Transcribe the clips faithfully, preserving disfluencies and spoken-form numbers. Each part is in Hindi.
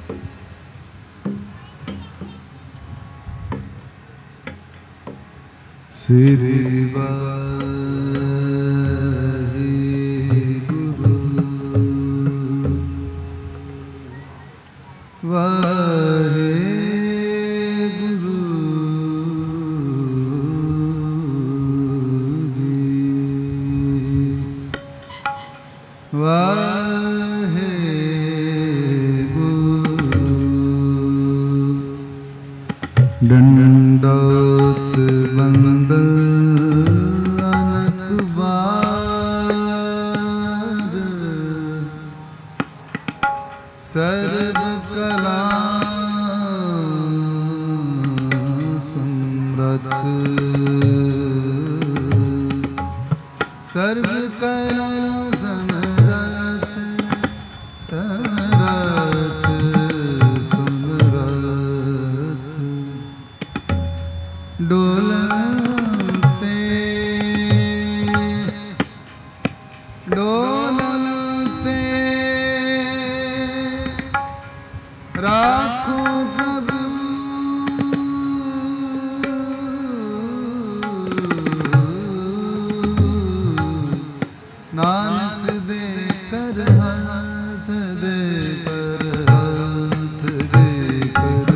श्री वाहिगुरु वाहिगुरु जी वाहिगुरु दंडोत बंदन अनकबार सर्व कला समृत सर्व कला समृत समृत समृत डोलते डोलते राखो प्रभु नानक दे कर हाथ दे कर हाथ दे कर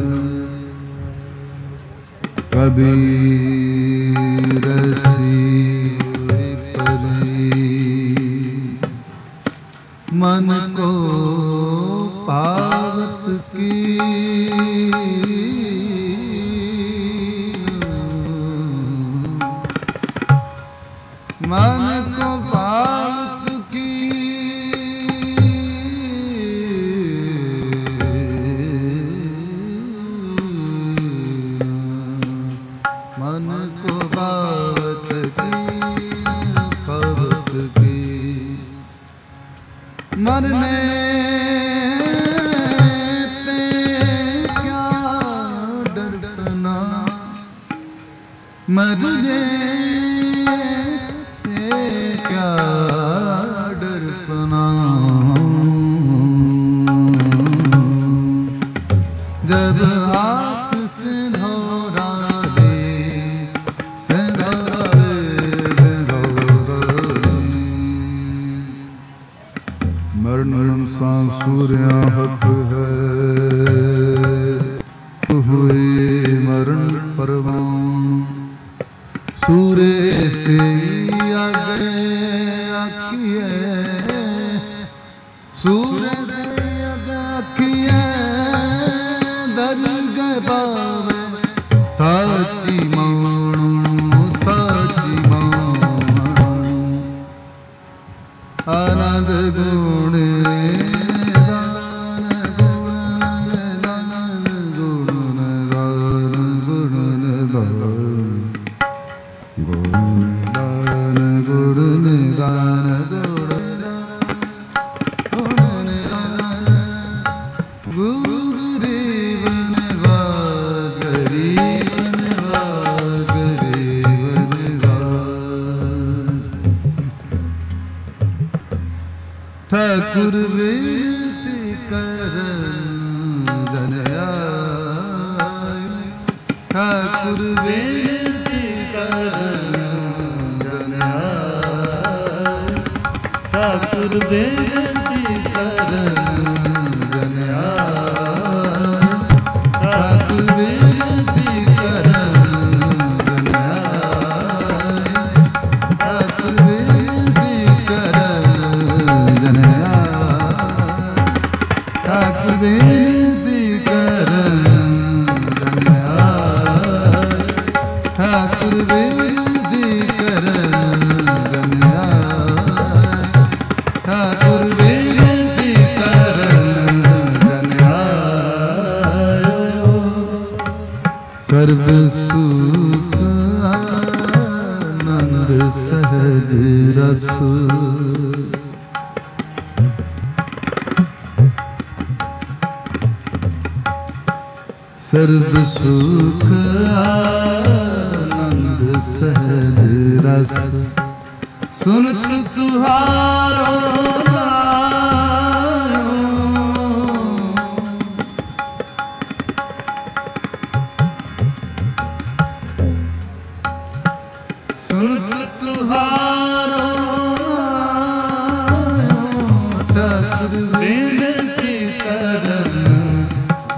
हाथ कबीर सिय परी मन को पावत की मन को पावत की मन को पावत की पावत की मरने ते क्या डरना मरने ते क्या डरना जब हाथ से धोरा दे से धोरा दे मरण सांसूर्या हक है हुए मरण परवान सूर्य से आगे आकिए सूर्य से आगे आकिए दर गए बावे साची मानो साची मानो आनंद गुण दान गुण दान गुण दान गुण दान गुण दान गुण दान गुण दान गुरुवन वाज गरीबन वाज गरीबन वाज ठाकुर बेनती करन जन आए ठाकुर बेनती करन जन आए ठाकुर बेनती करन जन आए ठाकुर बेनती करन जन आए ठाकुर बेनती करन जन ठाकुर बेनती करन जन ठाकुर बेनती करन जन ठाकुर बेनती करन जन सर्व सुख आनंद सहज रस सर्व सुख आनंद सहज रस सुनत तुहारो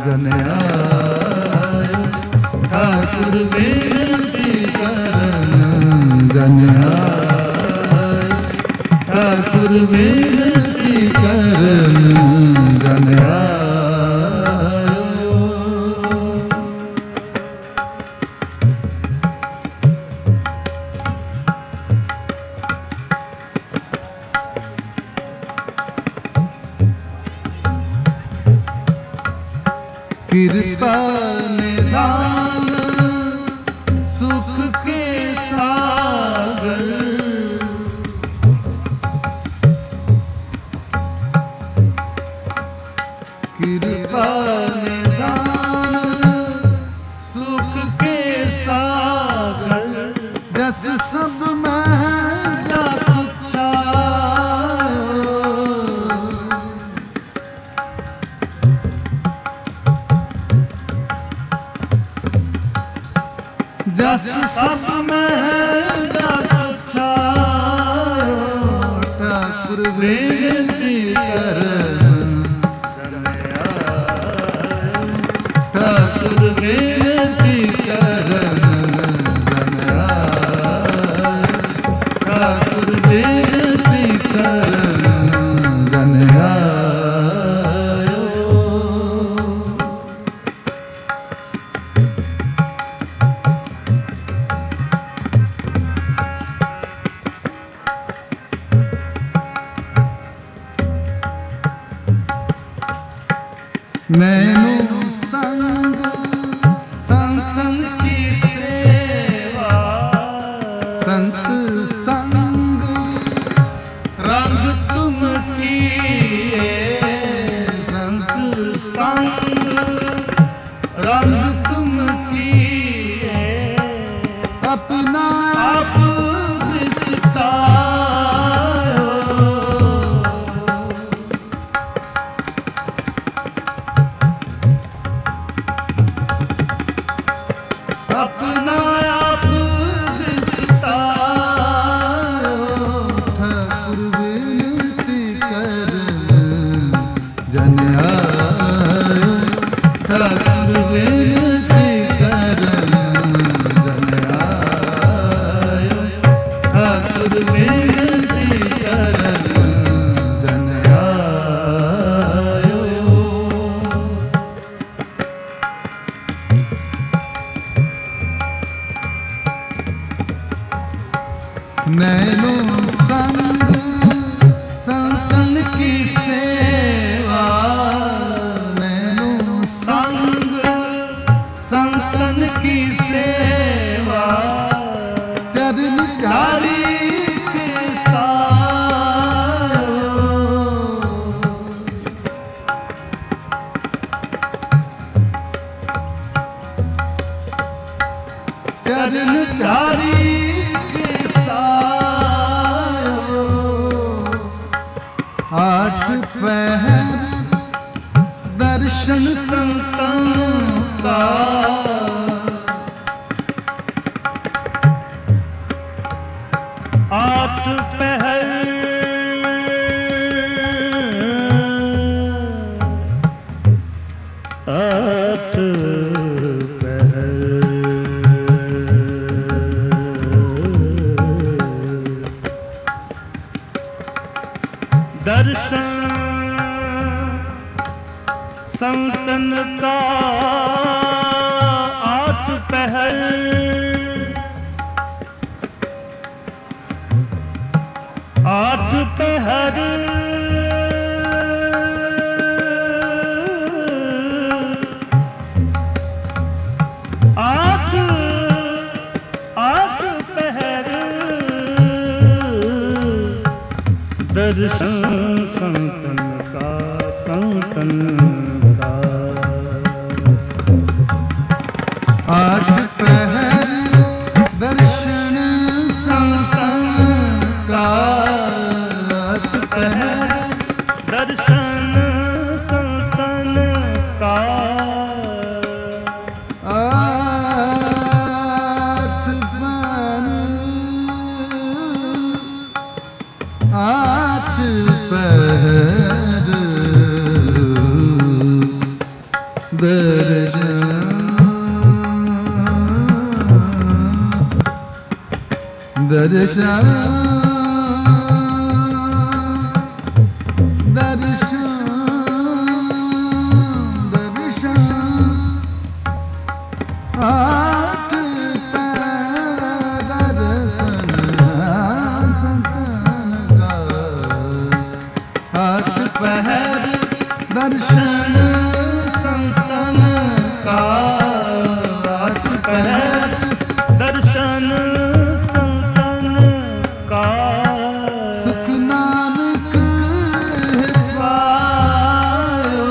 जन आयो ठाकुर बेनती करन जन आयो ठाकुर बेनती करन जन आयो। कृपा निधान सुख के सागर कृपा निधान सुख के सागर जस सब में जा कुछा जस सब में अच्छा ठाकुर बेनती करन जन आयो ठाकुर बेनती करन जन आयो ठाकुर बेनती करन जन आयो। नैनो संग संतन की सेवा संत संग रंग तुम किए संत संग रंग तुम किए अपना आप दृश्य सायो अपना आप दृश्य सायो ठाकुर बेनती करन जन आयो ठाकुर बेनती करन जन आयो ठाकुर बेनती करन जन आयो। नैनो संग संतन की सेवा नैनो संग संतन की सेवा चरण झारी के सायो चरण झारी आठ पहर दर्शन संतन का आठ पहर आठ पहर दर्शन संतन का आठ पहर आठ पहर आठ आठ पहर दर्शन संतन का संतन का आठ पहर दर्शन संतन का आठ पहर दर्शन संतन का आठ पहर आठ ਦਰਸ਼ਨ ਦਰਸ਼ਨ ਆਠ ਪੈਰ ਦਰਸ਼ਨ ਸੰਤਨ ਕਾ ਆਠ ਪਹਿਰ ਦਰਸ਼ਨ ਸੰਤਨ ਕਾ ਆਠ ਪਹਿਰ ਦਰਸ਼ਨ ਸੰਤਨ ਕਾ ਸੁਖ ਨਾਨਕ ਪਾਇਓ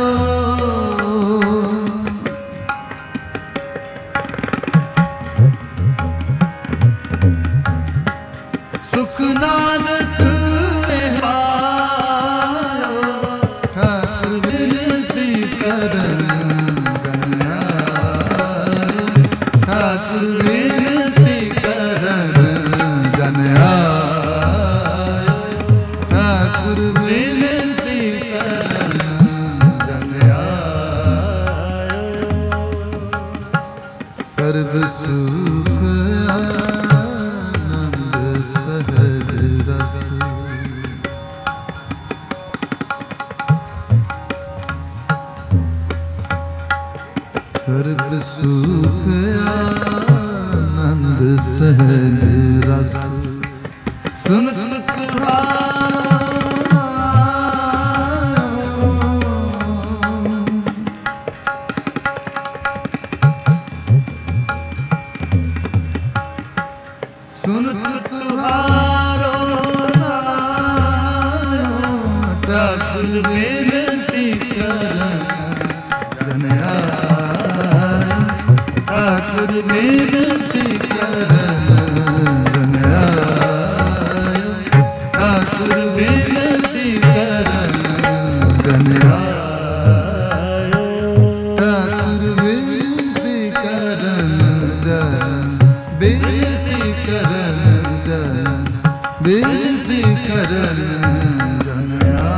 ਸੁਖ ਨਾਨਕ ਪਾਇਓ ਠਾਕੁਰ ਬਿਨਤੀ ਕਰਨ ਜਨ ਆਇਓ ਠਾਕੁਰ ਬਿਨਤੀ ਕਰਨ ਜਨ ਆਇਓ ਠਾਕੁਰ ਬਿਨਤੀ ਕਰਨ ਜਨ ਆਇਓ ਸਰਬ ਸੁਖ ਸਰਬ ਸੁਖ ਆਨੰਦ ਸਹਿਜ ਰਸ ਸੁਨਤ ਸੁਨਤ ਤੁਹਾਰੋ ਠਾਕੁਰ ਬੇਨਤੀ ਕਰਨ ਜਨ ਆਇਓ ਠਾਕੁਰ ਬੇਨਤੀ ਕਰਨ ਜਨ ਆਇਓ ਠਾਕੁਰ ਬੇਨਤੀ ਕਰਨ ਜਨ ਆਇਓ ਠਾਕੁਰ ਬੇਨਤੀ ਕਰਨ ਜਨ ਬੇਨਤੀ ਕਰਨ ਜਨ ਬੇਨਤੀ ਕਰਨ ਜਨ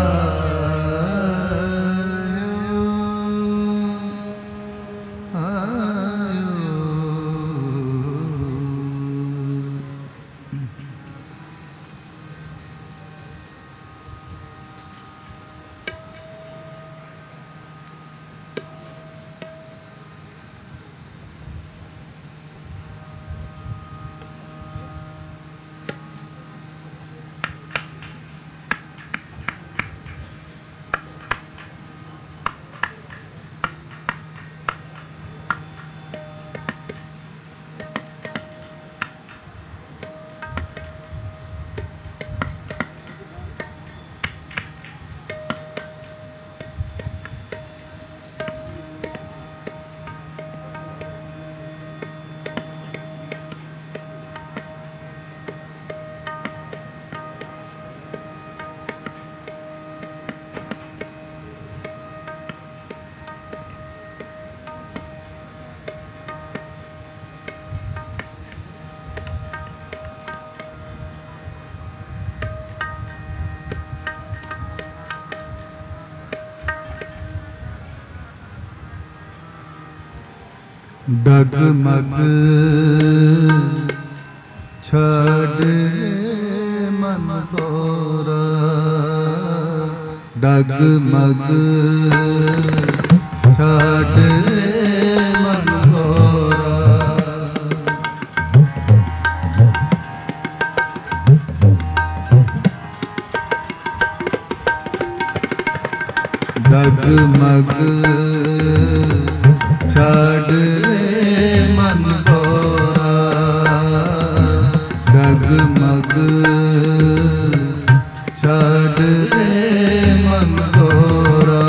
ਡਗਮਗ ਛੱਡ ਮਨ ਕੋਰਾ ਡਗਮਗ ਛੱਡ ਮਨ ਕੋਰਾ ਡਗਮਗ ਛੱਡ ਮਨ ਕੋਰਾ ਡਗਮਗ ਛੱਡ ਮਨ ਕੋਰਾ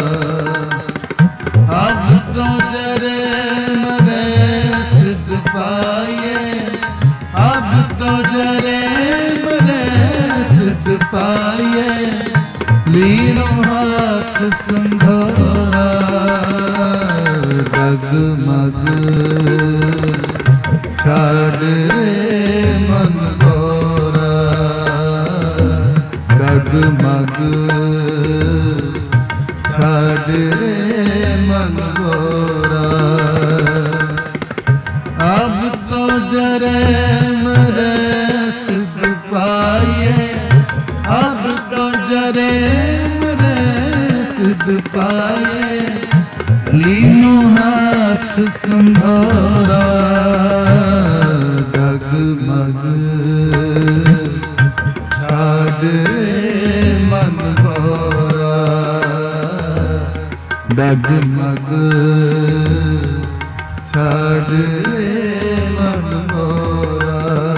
ਅਬ ਤੋਂ ਜਰੇ ਮਰੇ ਸਿਧ ਪਾਏ ਅਬ ਤੋਂ ਜਰੇ ਮਰੇ ਸਿਧ ਪਾਏ ਲੀਨੋ ਹੱਥ ਸੰਧੋਰਾ ਡਗਮਗ ਛੱਡ ਮਨ ਕੋਰਾ मन भोरा। अब तो जरे मरे सिद्ध पाए, अब तो जरे मरे सिद्ध पाए, लीनो हाथ संधोरा डगमग छाड़ मन भोरा, डगमग छाड़ मन भोरा।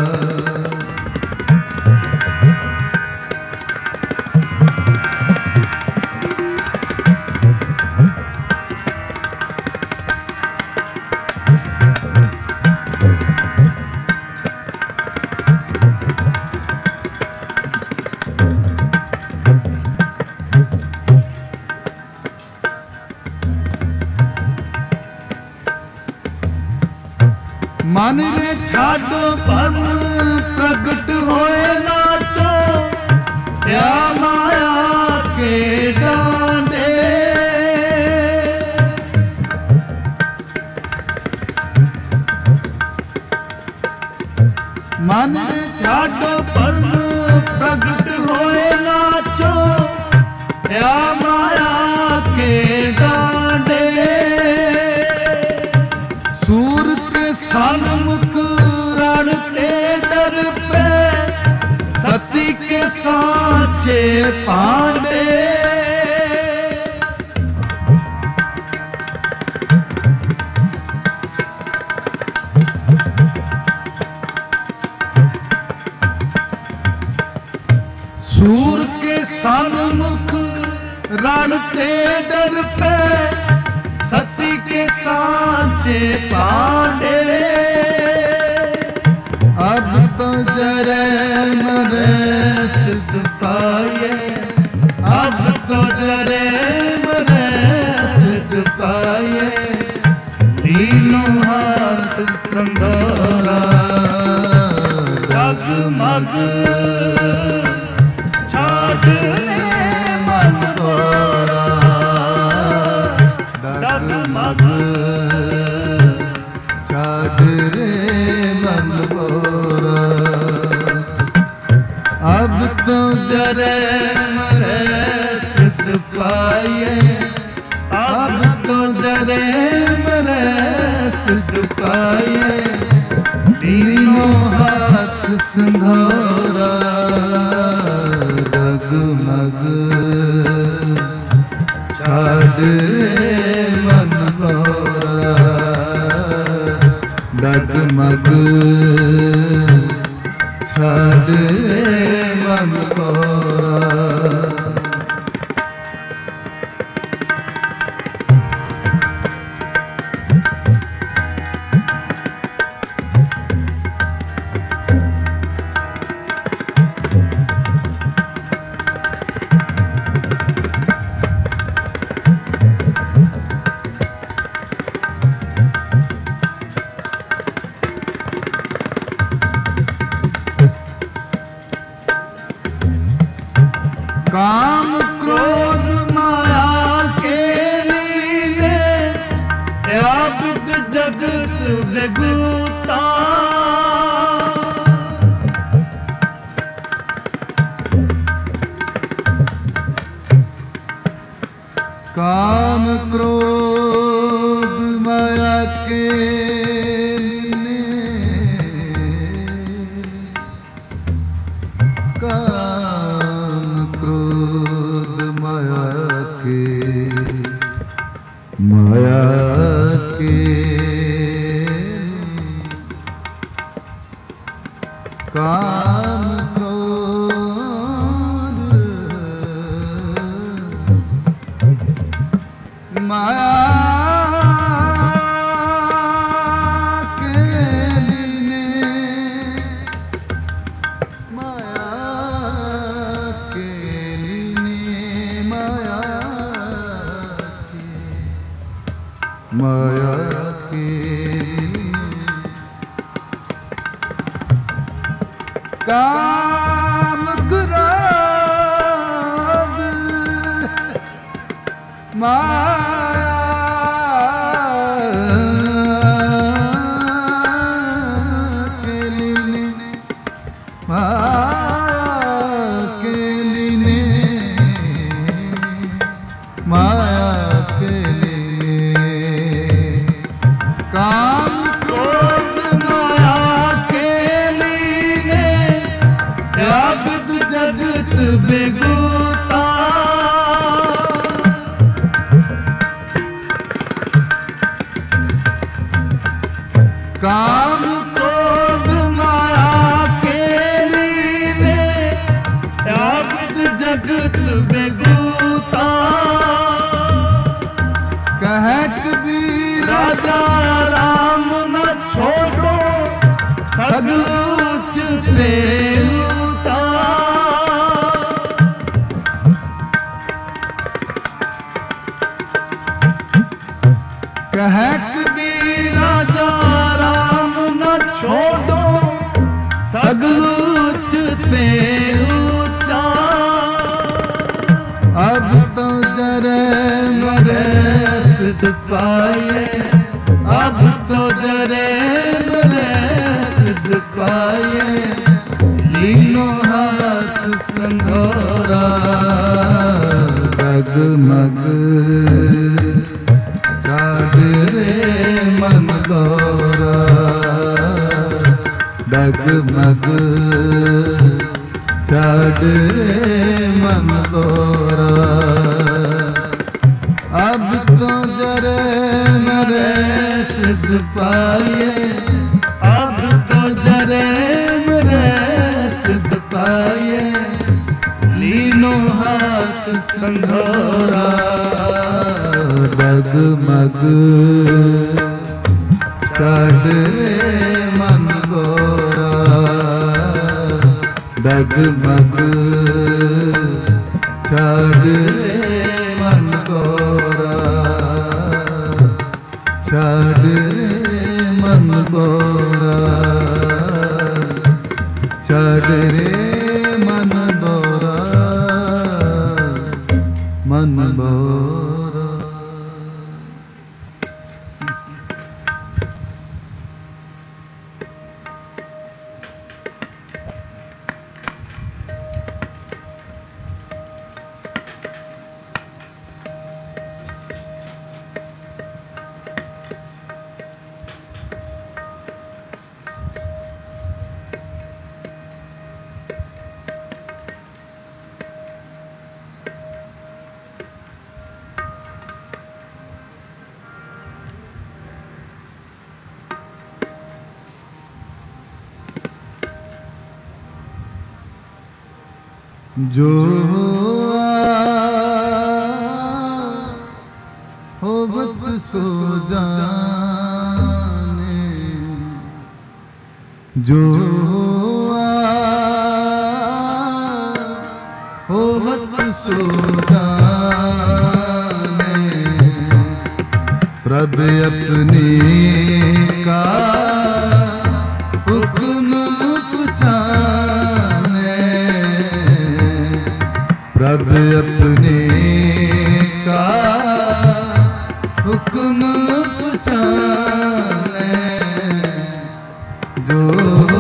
मन रे छाडो पन प्रगट होए नाचो, या माया के डांडे। मन रे छाडो पन प्रगट होए नाचो, या माया के डांडे। सूर सन्मुख रण के डर पे, सती के साचे पांडे। सूर के सन्मुख रण के डर पे, सती के साचे पांडे। अब तो जरे मरे सिद्ध पाए, अब तो जरे मरे सिद्ध पाए, लीनो हाथ संधोरा डगमग छाड़ मन भोरा, डगमग छाड़ मन भोरा। अब तो जरे मरे सिद्ध पाए, अब तो जरे मरे सिद्ध पाए, तीनों हाथ संधोरा डगमग छाड़ मन भोरा, डगमग छाड़ मन भोरा। काम क्रोध माया के लीले, अबिद जगत विगुता। काम क्रोध माया के लीले, काम क्रोध माया के माया के काम क्रोध माया माया के काम क्रोध माया काम क्रोध माया के लीने व्याप्त जगत बेगूता कह कबीर राजा राम न छोड़ो सगल उच्च से ऊंचा कह कबीर राजा राम न छोड़ो सगल उच्च से ऊंचा अब तो जरे मरे सिद्ध पाए अब तो जरे मरे सिद्ध पाए लीनो हाथ संघोरा डगमग चाड़ रे मन गौरा डगमग चाड़ रे मन गौरा अब तो जरे मरे सिद्ध पाए अब तो जरे मरे सिद्ध पाए लीनो हाथ संघोरा डगमग चढ़ रे मन गोरा डगमग चढ़ रे मन गोरा चढ़ रे मन गोरा चढ़ रे मन गोरा मन गोरा। जो होवत सो जाने जो होवत सो जाने प्रभु अपने का हुक्म प्रभु अपने का हुक्म पुचाने जो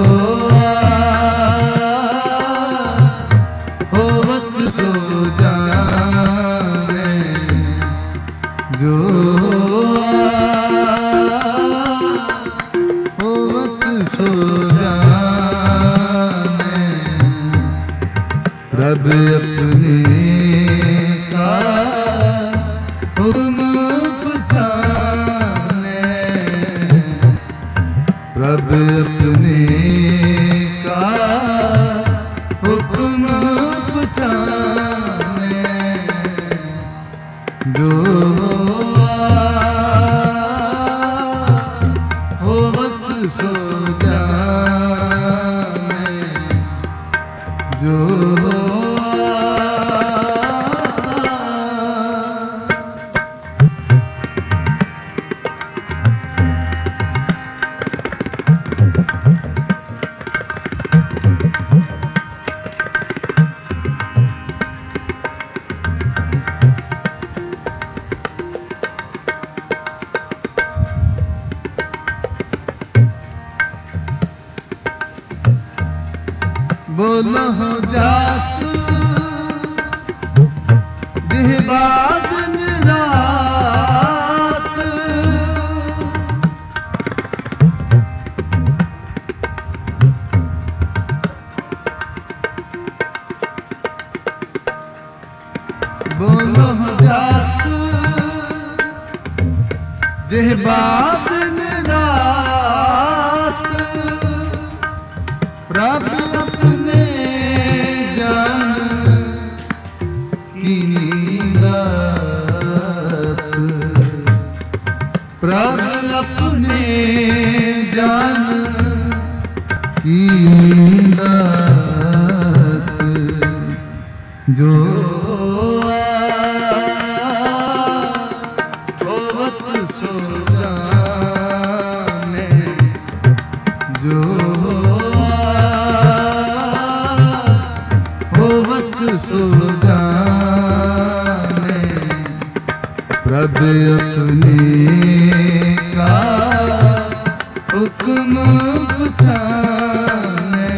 होवत सो जाने जो होवत सो जाने प्रभु अपने का हुक्म पुचाने प्रभु अपने का हुक्म पुचाने जो होवत सो जाने जो बोलो जास दिहबाद रात बोलो जास दिहबाद रात प्रभ अपने जान की दात जो होवत सो जाने, जो होवत सो जाने, प्रभ अपने का हुक्म पुछाने,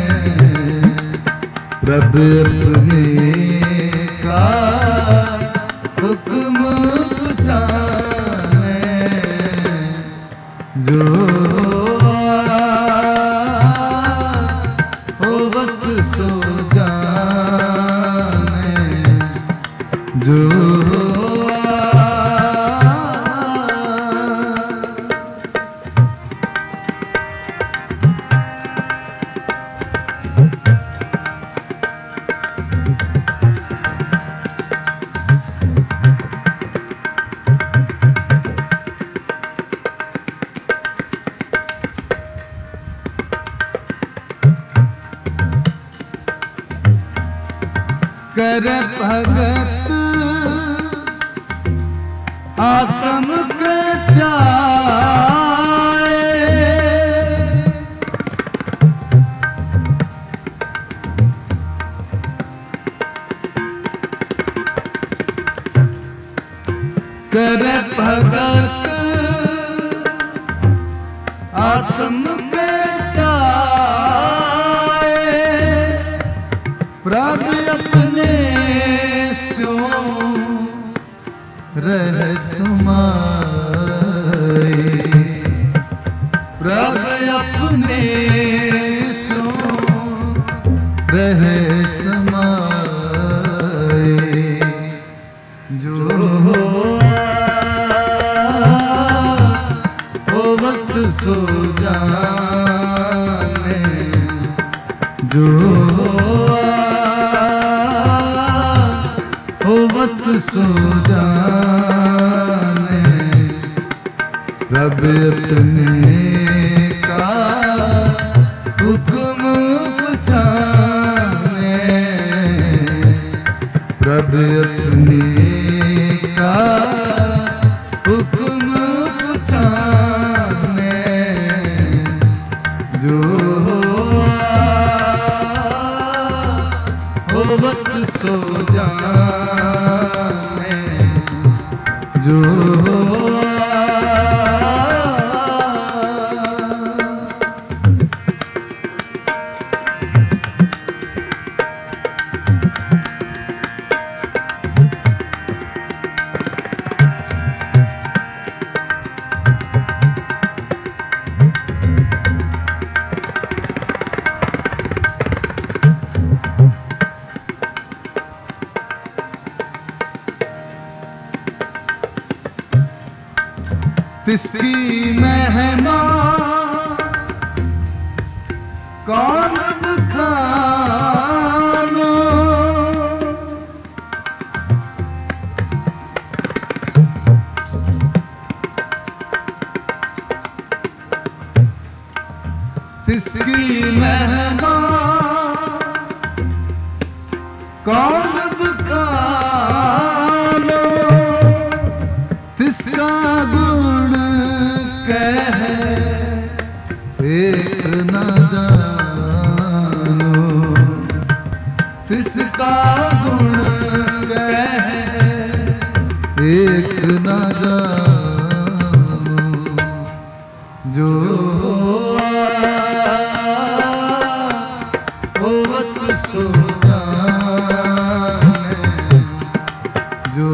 प्रभ अपने का हुक्म पुछाने, जो होवत सो जाने, जो कर भगत आत्म के चाहे, कर भगत आत्म के चाहे, प्रभ अपने स्यो रह समाए, प्रभ अपने स्यो रह समाए, जो होवत सो जाने, जो होवत सो जाने, प्रभ अपने का हुक्म पुछाने, प्रभ अपने का हुक्म पुछाने, जो होवत सो जाने, जो तिसकी महिमा कौन बखानो, तिसकी महिमा कौन बखानो, तिसका गुण कह एक न जानो, तिसका गुण कह एक न जानो, जो होवत सो जाने, जो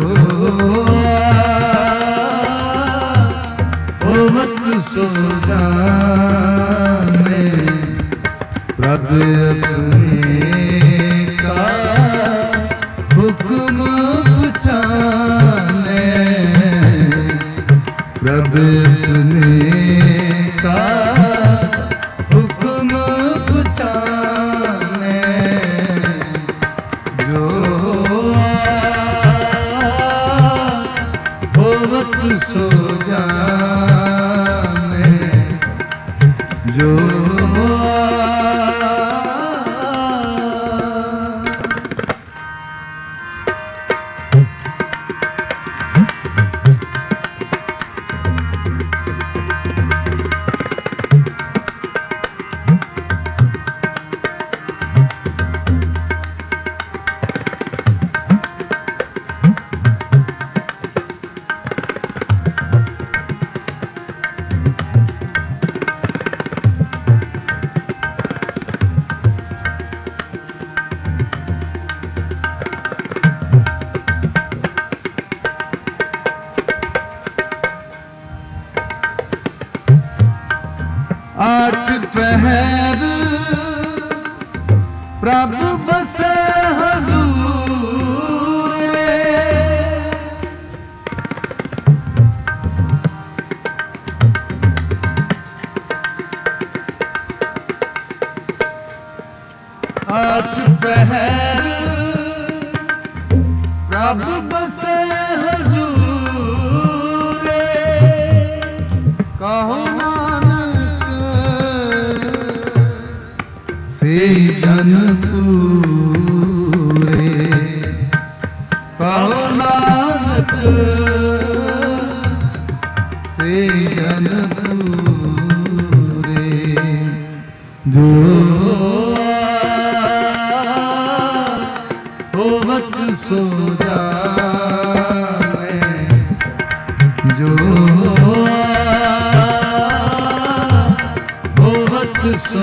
होवत सो जाने, प्रभ अपने का हुक्म पुछाने, प्रभ अपने का हुक्म पुछाने, जो होवत सो जाने, आठ पहर प्रभु बसे हजूरे, आठ पहर प्रभु बसे हजूरे, कहो से जन पूरे, कहो नानक से जन पूरे, जो होवत सो जाने, जो होवत सो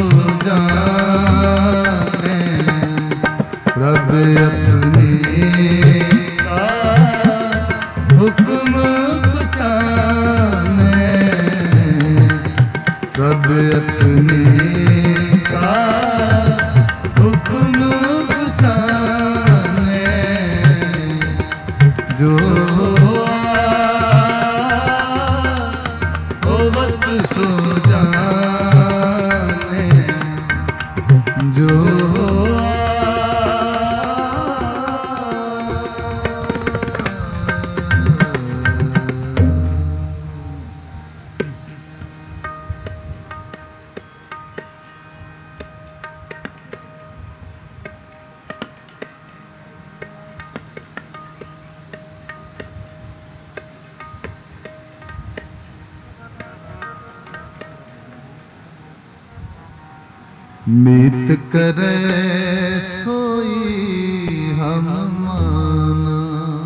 जाने, प्रभु अपने का हुक्म जाने, प्रभु अपने का हुक्म जाने, जो होवत सो जाने, जो मीत करे सोई हम माना,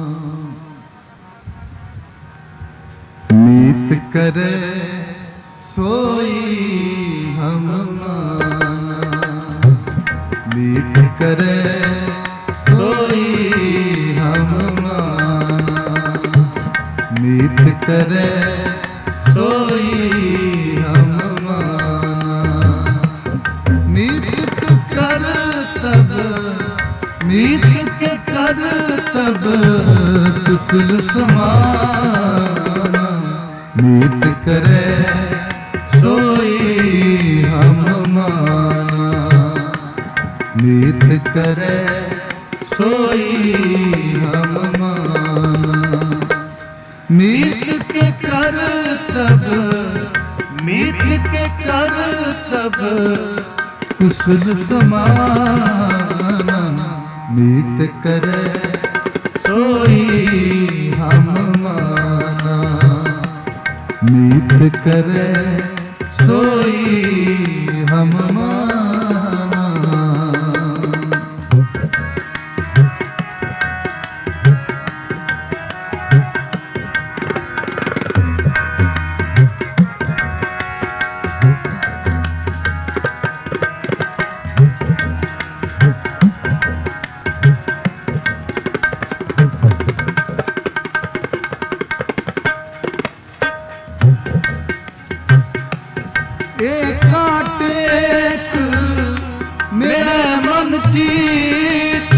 मीत करे सोई हम माना, मीत करे सोई हम माना, मीत करे सोई हम माना, मीत के कर तब, मीत के कर तब कुशल समाना, मीत करे सोई हम माना, मीत करे सोई हम माना, मीत के कर तब, मीत के कर तब कुशल समाना, मीत करे सोई हम माना, मीत करे सोई हम माना। टेक मेरा मन जीत,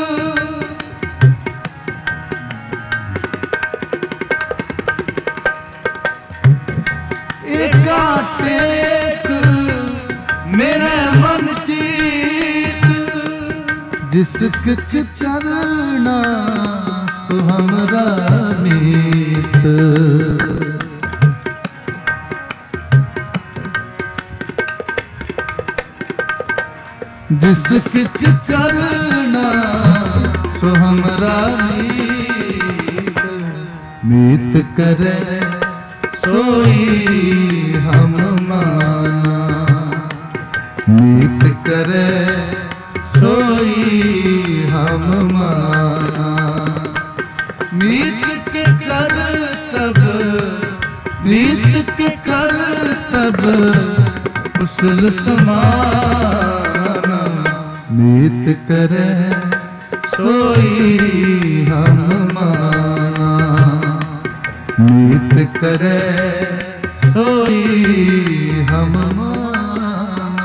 एका टेक मेरा मन जीत, जिस किछ चरना सो हमरा मीत, जिस किछ चरना सो हमरा मीत, मीत करे सोई हम माना, मीत करे सोई हम माना, मीत के कर तब, मीत के कर तब कुशल समाना, मीत करे सोई हम माना, मीत करे सोई हम माना।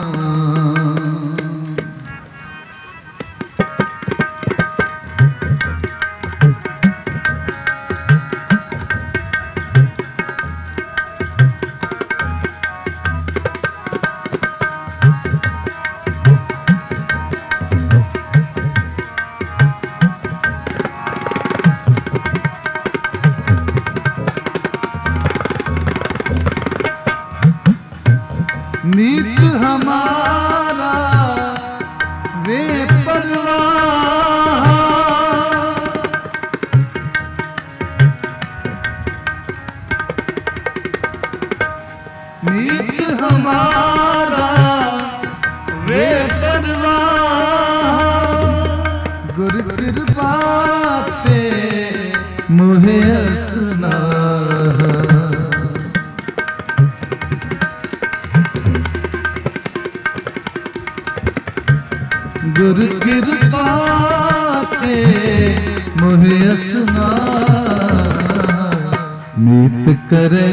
मीत हमारा वे परवाह, मीत हमारा वे परवाह, गुरु कृपा ते मुहे असना। गुरु कृपा ते मोहे असना, मीत करे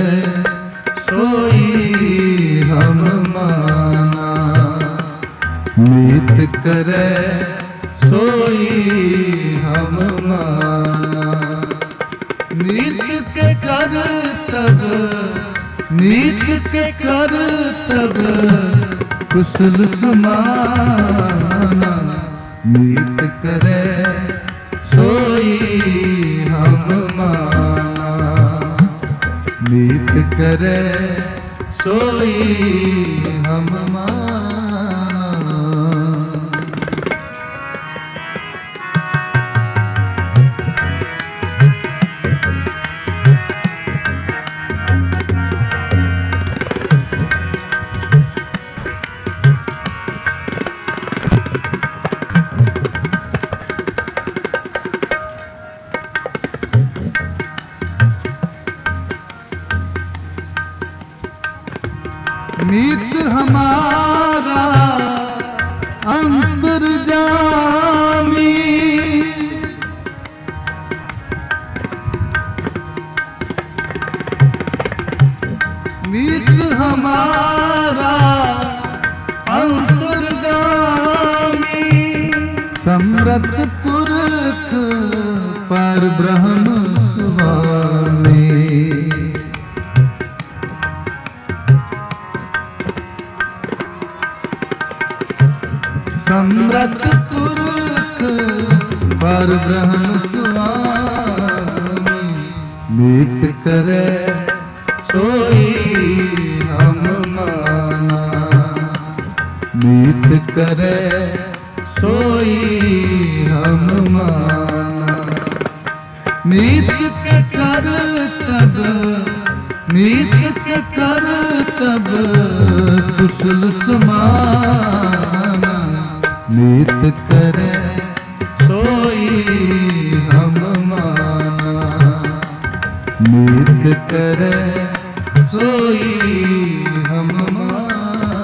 सोई हम माना। मीत करे सोई हम माना। मीत के कर तब, मीत के कर तब कुशल समाना। मीत करे सोई हम माना। मीत करे सोई हम माना। मीत हमारा अंतर्जामी, मीत हमारा अंतर्जामी, समरथ पुरख पर ब्रह्म स्वामी। समरथ पुरख पर ब्रह्म स्वामी। मीत करे सोई हम माना। मीत करे सोई हम माना। मीत के कर तब, मीत के कर तब कुशल समाना। मीत करे सोई हम माना। मीत करे सोई हम माना।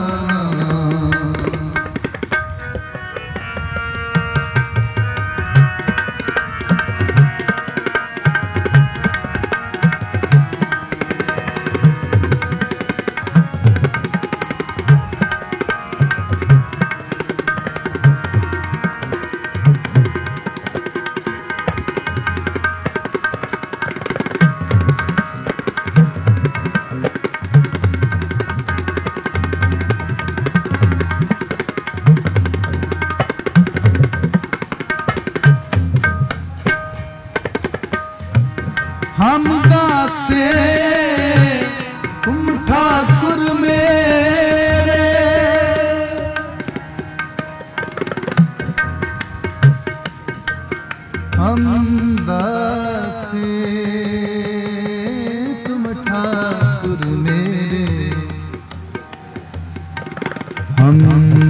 हम दासे तुम ठाकुर मेरे, हम दासे तुम ठाकुर मेरे। हम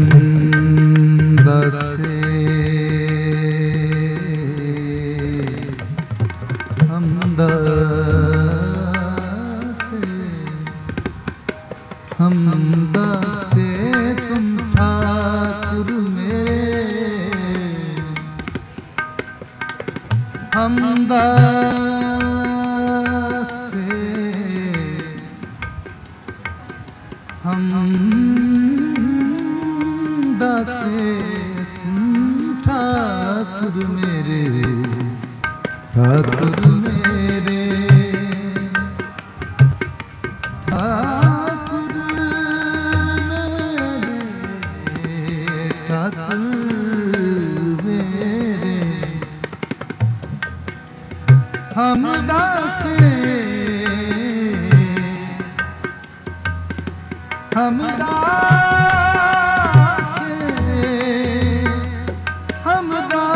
दासे हम दासे हम दासे तुम ठाकुर मेरे। हम दासे हम दासे तुम ठाकुर मेरे, ठाकुर मेरे, ठाकुर मेरे, ठाकुर मेरे। हम दासे हम दासे हम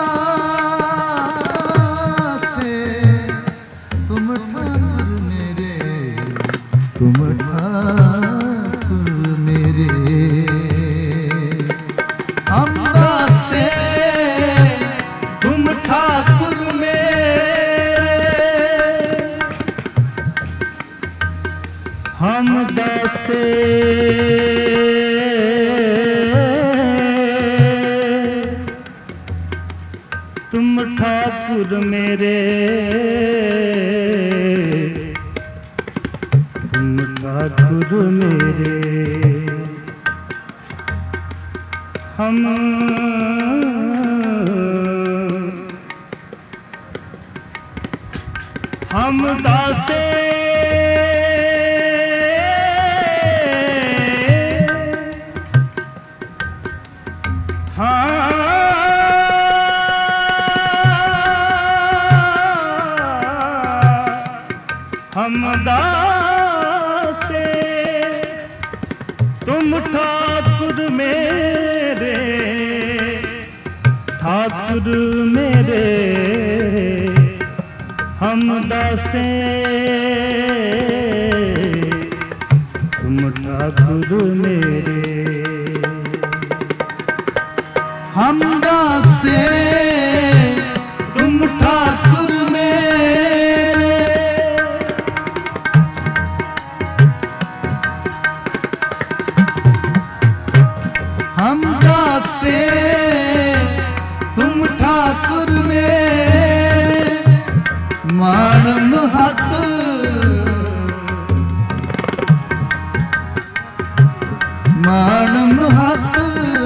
दासे तुम ठाकुर मेरे, तुम ठाकुर मेरे। हम दासे तुम ठाकुर मेरे, हम दासे तुम ठाकुर मेरे, तुम ठाकुर मेरे। हम हम दासे हम दासे तुम ठाकुर मेरे, ठाकुर मेरे। हम दासे तुम ठाकुर मेरे, हम दासे तुम ठाकुर मेरे। हम दासे तुम ठाकुर मेरे। मानम हत मानम हत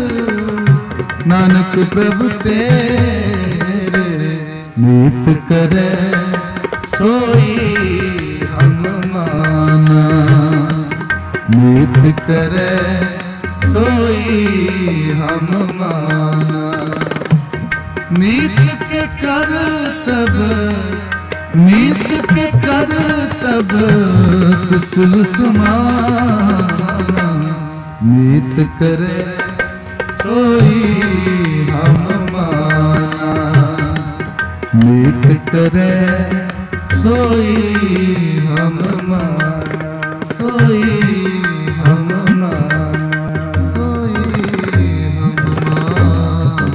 नानक प्रभु तेरे। मीत करे सोई हम माना, मीत करे सोई हम माना। मीत के कर तब मीत के कर तब कुशल समाना। मीत करे सोई हम माना, मीत करे सोई हम माना, सोई हम माना, सोई हम माना।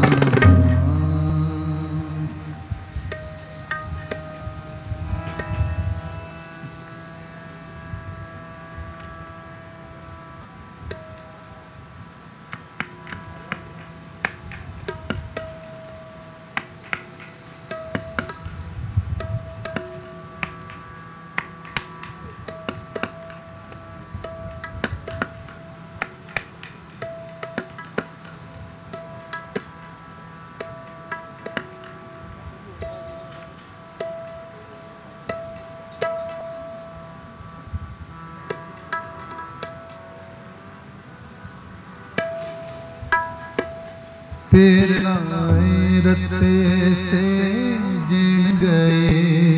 तेरे नाए रत्ते से जिण गए,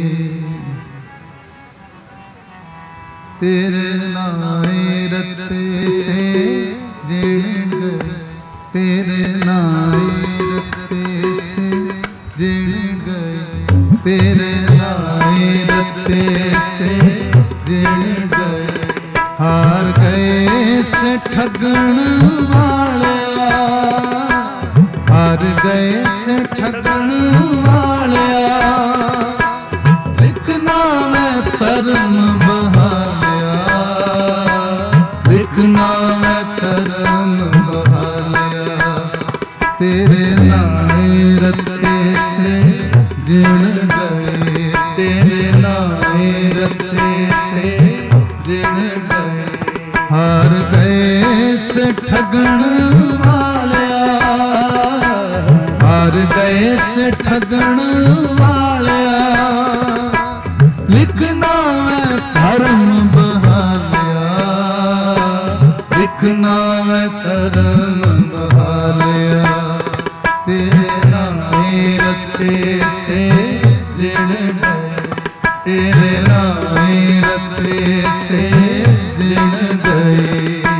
तेरे नाए रत्ते से जिण गए, तेरे नाए रत्ते से जिण गए, तेरे नाए रत्ते से जिण गए। हार गए से ठगण वाले, हार गए से ठगण वालिया। लिखना मैं धर्म बहालिया, लिखना मैं धर्म बहालिया। तेरे नाए रत्ते से जिण गए, तेरे नाए रत्ते से जिण गए। हार गए से ठगण वालिया, हार गए से ठगण वालिया, लिखना मैं धर्म बहालिया, लिखना मैं धर्म बहालिया, तेरे नामे रते से जिण गए, तेरे नामे रते से जिण गए।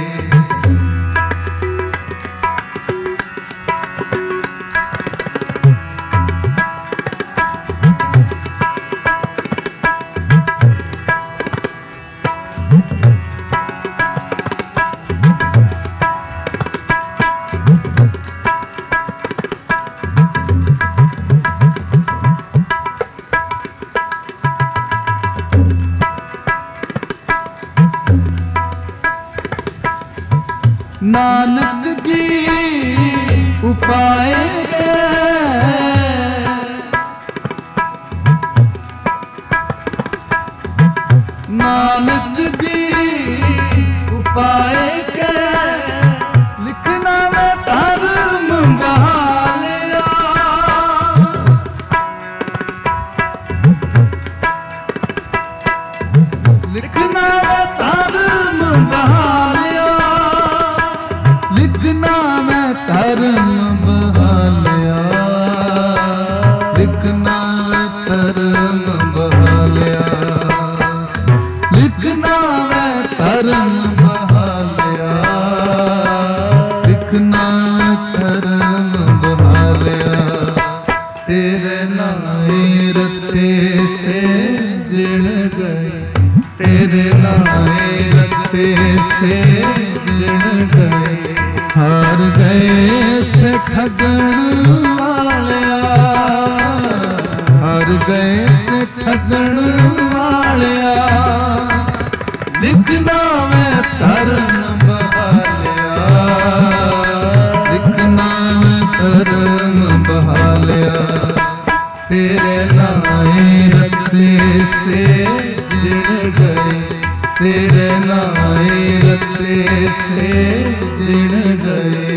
नानक जी उपाय नानक जी उपाय के, लिखना मैं धर्म बहालिया, लिखना मैं धर्म बहालिया, लिखना मैं धर्म बहालिया, लिखना मैं धर्म बहालिया, लिखना मैं धर्म बहालिया, लिखना मैं धर्म बहालिया, तेरे नामे रते से जिण गए, तेरे नामे रते से जिण गए, हार गए से ठगण वालिया, हार गए से ठगण वालिया, लिखना मैं धर्म बहालिया, लिखना मैं धर्म बहालिया, तेरे नामे रते से जिण गए, तेरे नामे रते से जिण गए।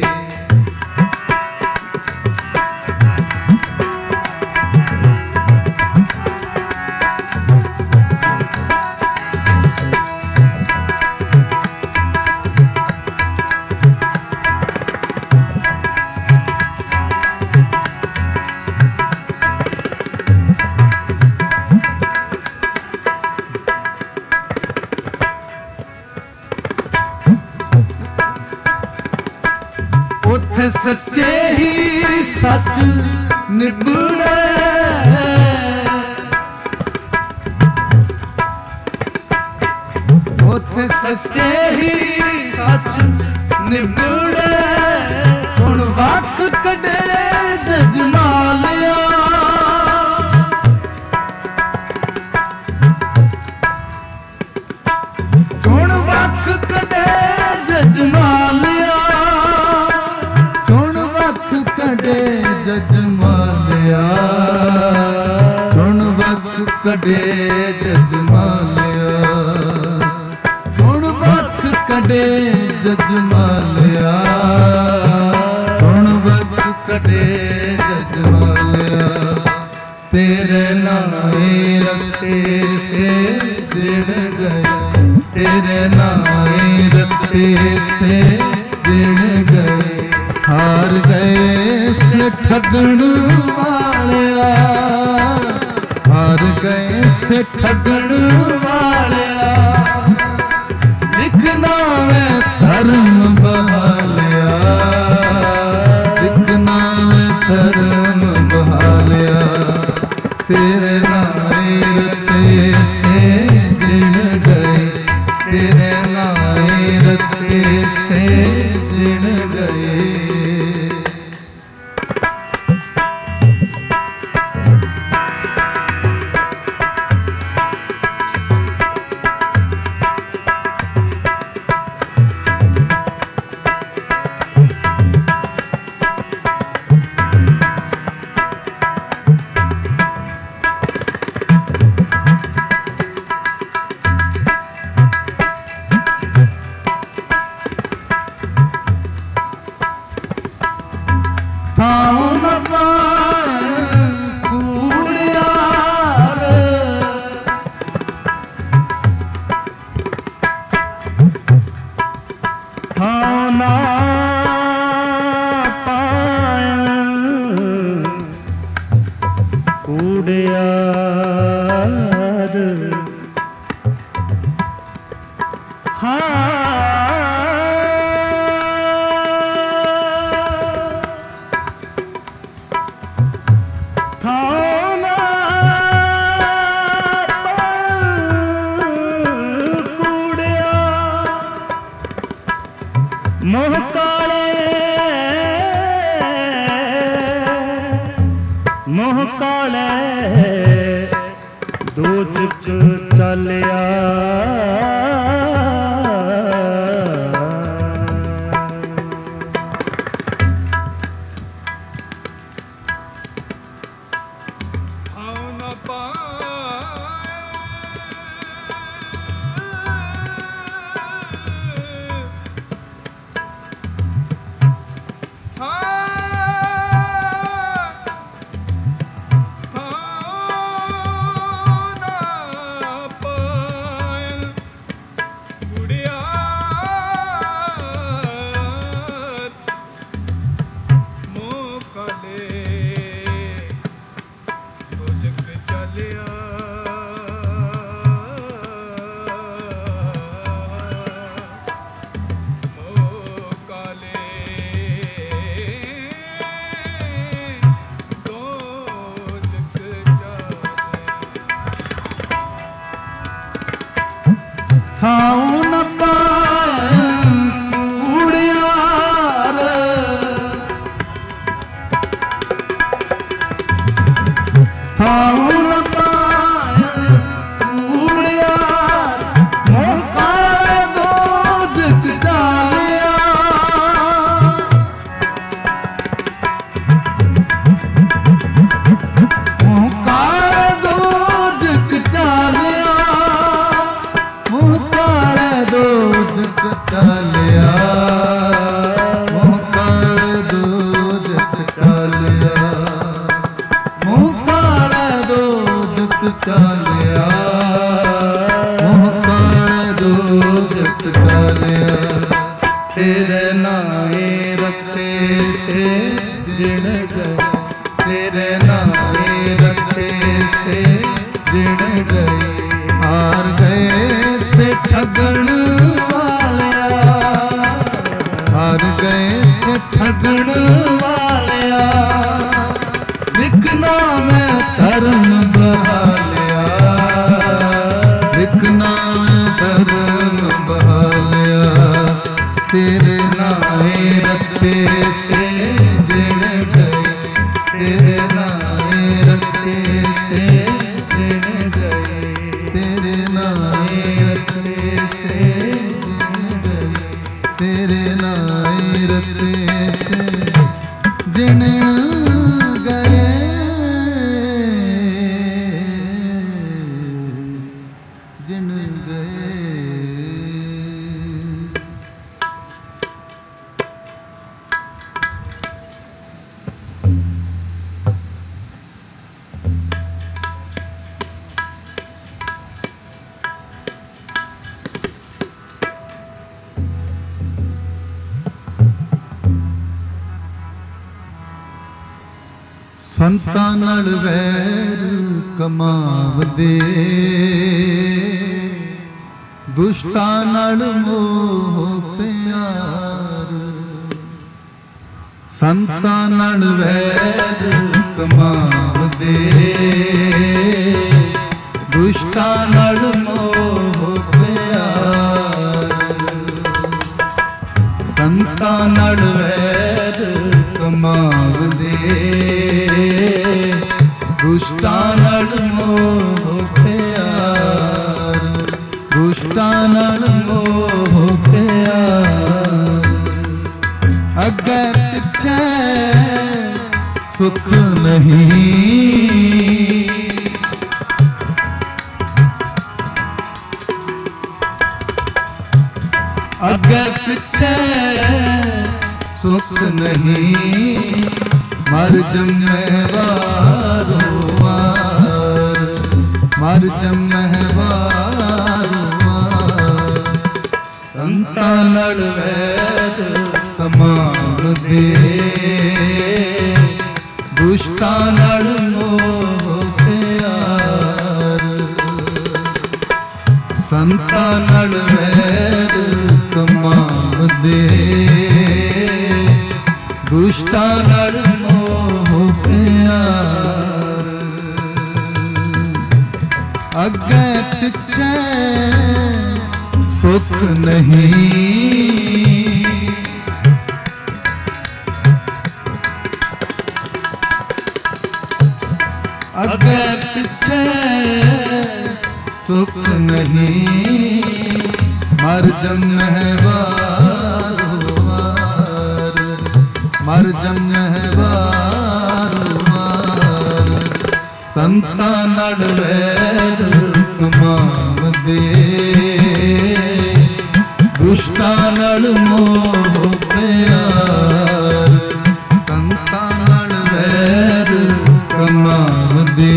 उथे सच्चे ही सच निबड़े, उथे सच्चे ही सच निबड़े, हुण वख कढे जजमालिया, हुण वख कढे जजमालिया, कड़े जजमालिया, चुन वक्त कड़े जजमालिया, चुन वक्त कड़े जजमालिया, चुन वक्त कड़े जजमालिया, तेरे नामे रते से जिण गए, तेरे नामे रते से जिण गए, हार गए से ठगण वालिया, हार गए से ठगण वालिया, लिखना मैं धर्म बहालिया, लिखना मैं धर्म बहालिया, तेरे नामे रते से जिण गए, तेरे नामे रते से जिण गए। ਥਾਂ ਨਾ ਪਾਇਆ ਕੂੜਿਆਰ ਹਾਂ ਥਾਂ ਨਾ मोह काले मोह काले दो चुक चलिया ਥਾਉ ਨ ਪਾਇਆ ਕੂੜਿਆਰ ਥਾਉ ਨ ਪਾਇਆ ਕੂੜਿਆਰ ਮੋਹ ਕਾਲੇ ਦੋਜਖ ਚਾਲਿਆ ਮੋਹ ਕਾਲੇ ਦੋਜਖ ਚਾਲਿਆ ਦੋਜਖ ਚਾਲਿਆ ਮੋਹ ਕਾਲੇ ਦੋਜਖ ਚਾਲਿਆ ਮੋਹ ਕਾਲੇ ਦੋਜਖ ਚਾਲਿਆ ਮੋਹ ਕਾਲੇ ਦੋਜਖ ਚਾਲਿਆ ਤੇਰੇ ਨਾਏ ਰਤੇ ਸੇ ਜਿਣ ਗਏ ਤੇਰੇ ਨਾਏ ਰਤੇ ਸੇ ਜਿਣ ਗਏ ਹਾਰ ਗਏ ਸੇ ਠਗਣ ਵਾਲਿਆ ਹਾਰ ਗਏ ਸੇ ਠਗਣ ਵਾਲਿਆ ਵਿਕਨਾ ਮੈਂ ਧਰਮ ਬਹਾਲਿਆ ਵਿਕਨਾ ਮੈਂ ਧਰਮ ਬਹਾਲਿਆ ਤੇਰੇ ਨਾਏ ਰਤੇ ਸੇ ਜਿਣ ਗਏ ਤੇਰੇ ਨਾਏ ਰਤੇ ਸੇ ਜਿਣ ਗਏ ਤੇਰੇ ਨਾਏ ਰਤੇ ਸੇ ਜਿਣ ਗਏ ਤੇਰੇ ਨਾਏ ਰਤੇ ਸੇ ਜਿਣ ਗਏ ਜਿਣ ਗਏ। ਸੰਤਾਂ ਨਾਲ ਵੈਰ ਕਮਾਵਦੇ ਦੁਸ਼ਟਾਂ ਨਾਲ ਮੋਹ ਪਿਆਰ ਸੰਤਾਂ ਨਾਲ ਵੈਰ ਕਮਾਵਦੇ ਦੁਸ਼ਟਾਂ ਨਾਲ ਮੋਹ ਪਿਆਰ ਸੰਤਾਂ ਨਾਲ ਵੈਰ ਕਮਾਵਦੇ ਦੁਸ਼ਟਾਂ ਨਾਲ ਮੋਹ ਪਿਆਰ ਦੁਸ਼ਟਾਂ ਨਾਲ ਮੋਹ ਪਿਆਰ ਅੱਗੇ ਪਿੱਛੇ ਸੁਖ ਨਹੀਂ ਅੱਗੇ ਪਿੱਛੇ ਸੁਖ ਨਹੀਂ ਮਰ ਜੰਮੇ ਵਾਰੋ ਵਾਰ ਮਰ ਜੰਮੇ ਵਾਰੋ ਵਾਰ ਸੰਤਾਂ ਨਾਲ ਵੈਰ ਕਮਾਵਦੇ ਦੁਸ਼ਟਾਂ ਨਾਲ ਮੋਹ ਪਿਆਰ ਸੰਤਾਂ ਨਾਲ ਵੈਰ ਕਮਾਵਦੇ ਦੁਸ਼ਟਾਂ ਨਾਲ ਮੋਹ ਪਿਆਰ ਅੱਗੇ ਪਿੱਛੇ ਸੁਖ ਨਹੀਂ ਅੱਗੇ ਪਿੱਛੇ ਸੁਖ ਨਹੀਂ ਮਰ ਜੰਮ ਹੈ ਵਾਰ ਵਾਰ ਮਰ ਜੰਮ ਹੈ ਵਾਰ ਵਾਰ ਸੰਤਾਂ ਨਾਲ ਵੈਰ ਕਮਾਵਦੇ ਦੁਸ਼ਟਾਂ ਨਾਲ ਮੋਹ ਪਿਆਰ ਸੰਤਾਂ ਨਾਲ ਵੈਰ ਕਮਾਵਦੇ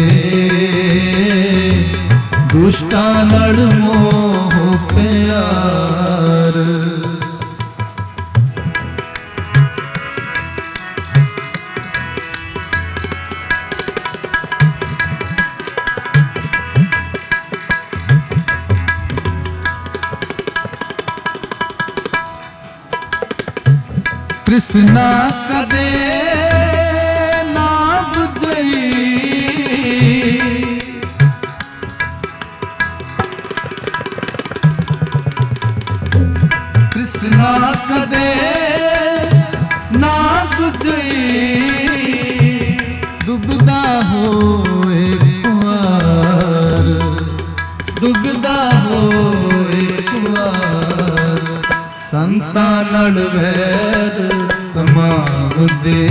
ਦੁਸ਼ਟਾਂ ਨਾਲ ਮੋਹ ਪਿਆਰ ਤ੍ਰਿਸ਼ਨਾ ਕਦੇ ਨਾ ਬੁਝਈ ਤ੍ਰਿਸ਼ਨਾ ਕਦੇ ਨਾ ਬੁਝਈ ਡੁੱਬਦਾ ਹੋਏ ਕੁਆਰ ਡੁੱਬਦਾ ਹੋਏ ਕੁਆਰ ਸੰਤਾਂ ਨਾਲ ਵੈਰ ਕਮਾਵਦੇ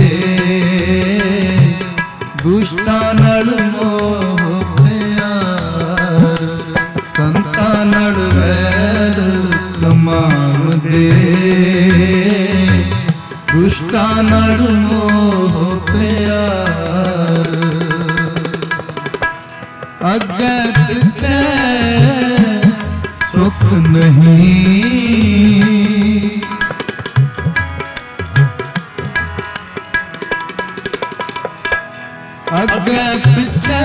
ਦੁਸ਼ਟਾਂ ਨਾਲ ਮੋਹ ਪਿਆਰ ਸੰਤਾਂ ਨਾਲ ਵੈਰ ਕਮਾਵਦੇ ਦੁਸ਼ਟਾਂ ਨਾਲ ਮੋਹ ਪਿਆਰ ਅੱਗੇ ਪਿੱਛੇ ਸੁਖ ਨਹੀਂ ਅੱਗੇ ਪਿੱਛੇ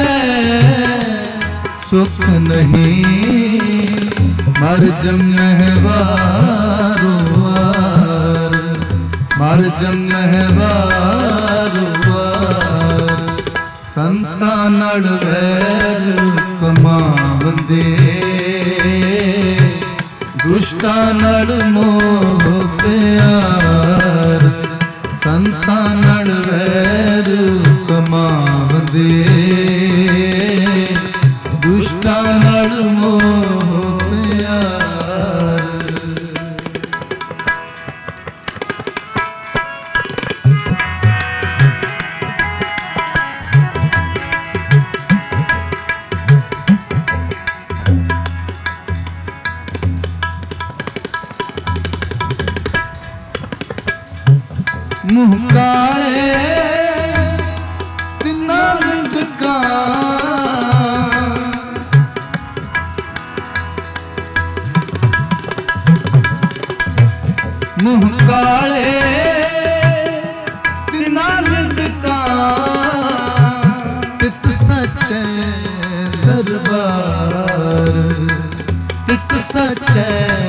ਸੁਖ ਨਹੀਂ ਮਰ ਜੰਮਹਿ ਵਾਰ ਵਾਰ ਮਰ ਜੰਮਹਿ ਵਾਰ ਵਾਰ ਸੰਤਾਂ ਨਾਲ ਵੈਰ ਕਮਾਵਦੇ ਦੁਸ਼ਟਾਂ ਨਾਲ ਮੋਹ ਪਿਆਰ ਸੰਤਾਂ ਨਾਲ ਵੈਰ ਕਮਾਵਦੇ ਦੁਸ਼ਟਾਂ ਨਾਲ ਮੋਹ ਪਿਆਰ ਮੂੰਹ ਕਾਲੇ ਤਿੰਨਾਂ ਨਿੰਦਕਾਂ ਮੂੰਹ ਕਾਲੇ ਤਿੰਨਾਂ ਨਿੰਦਕਾਂ ਤਿਤ ਸੱਚੇ ਦਰਬਾਰ ਤਿਤ ਸੱਚੇ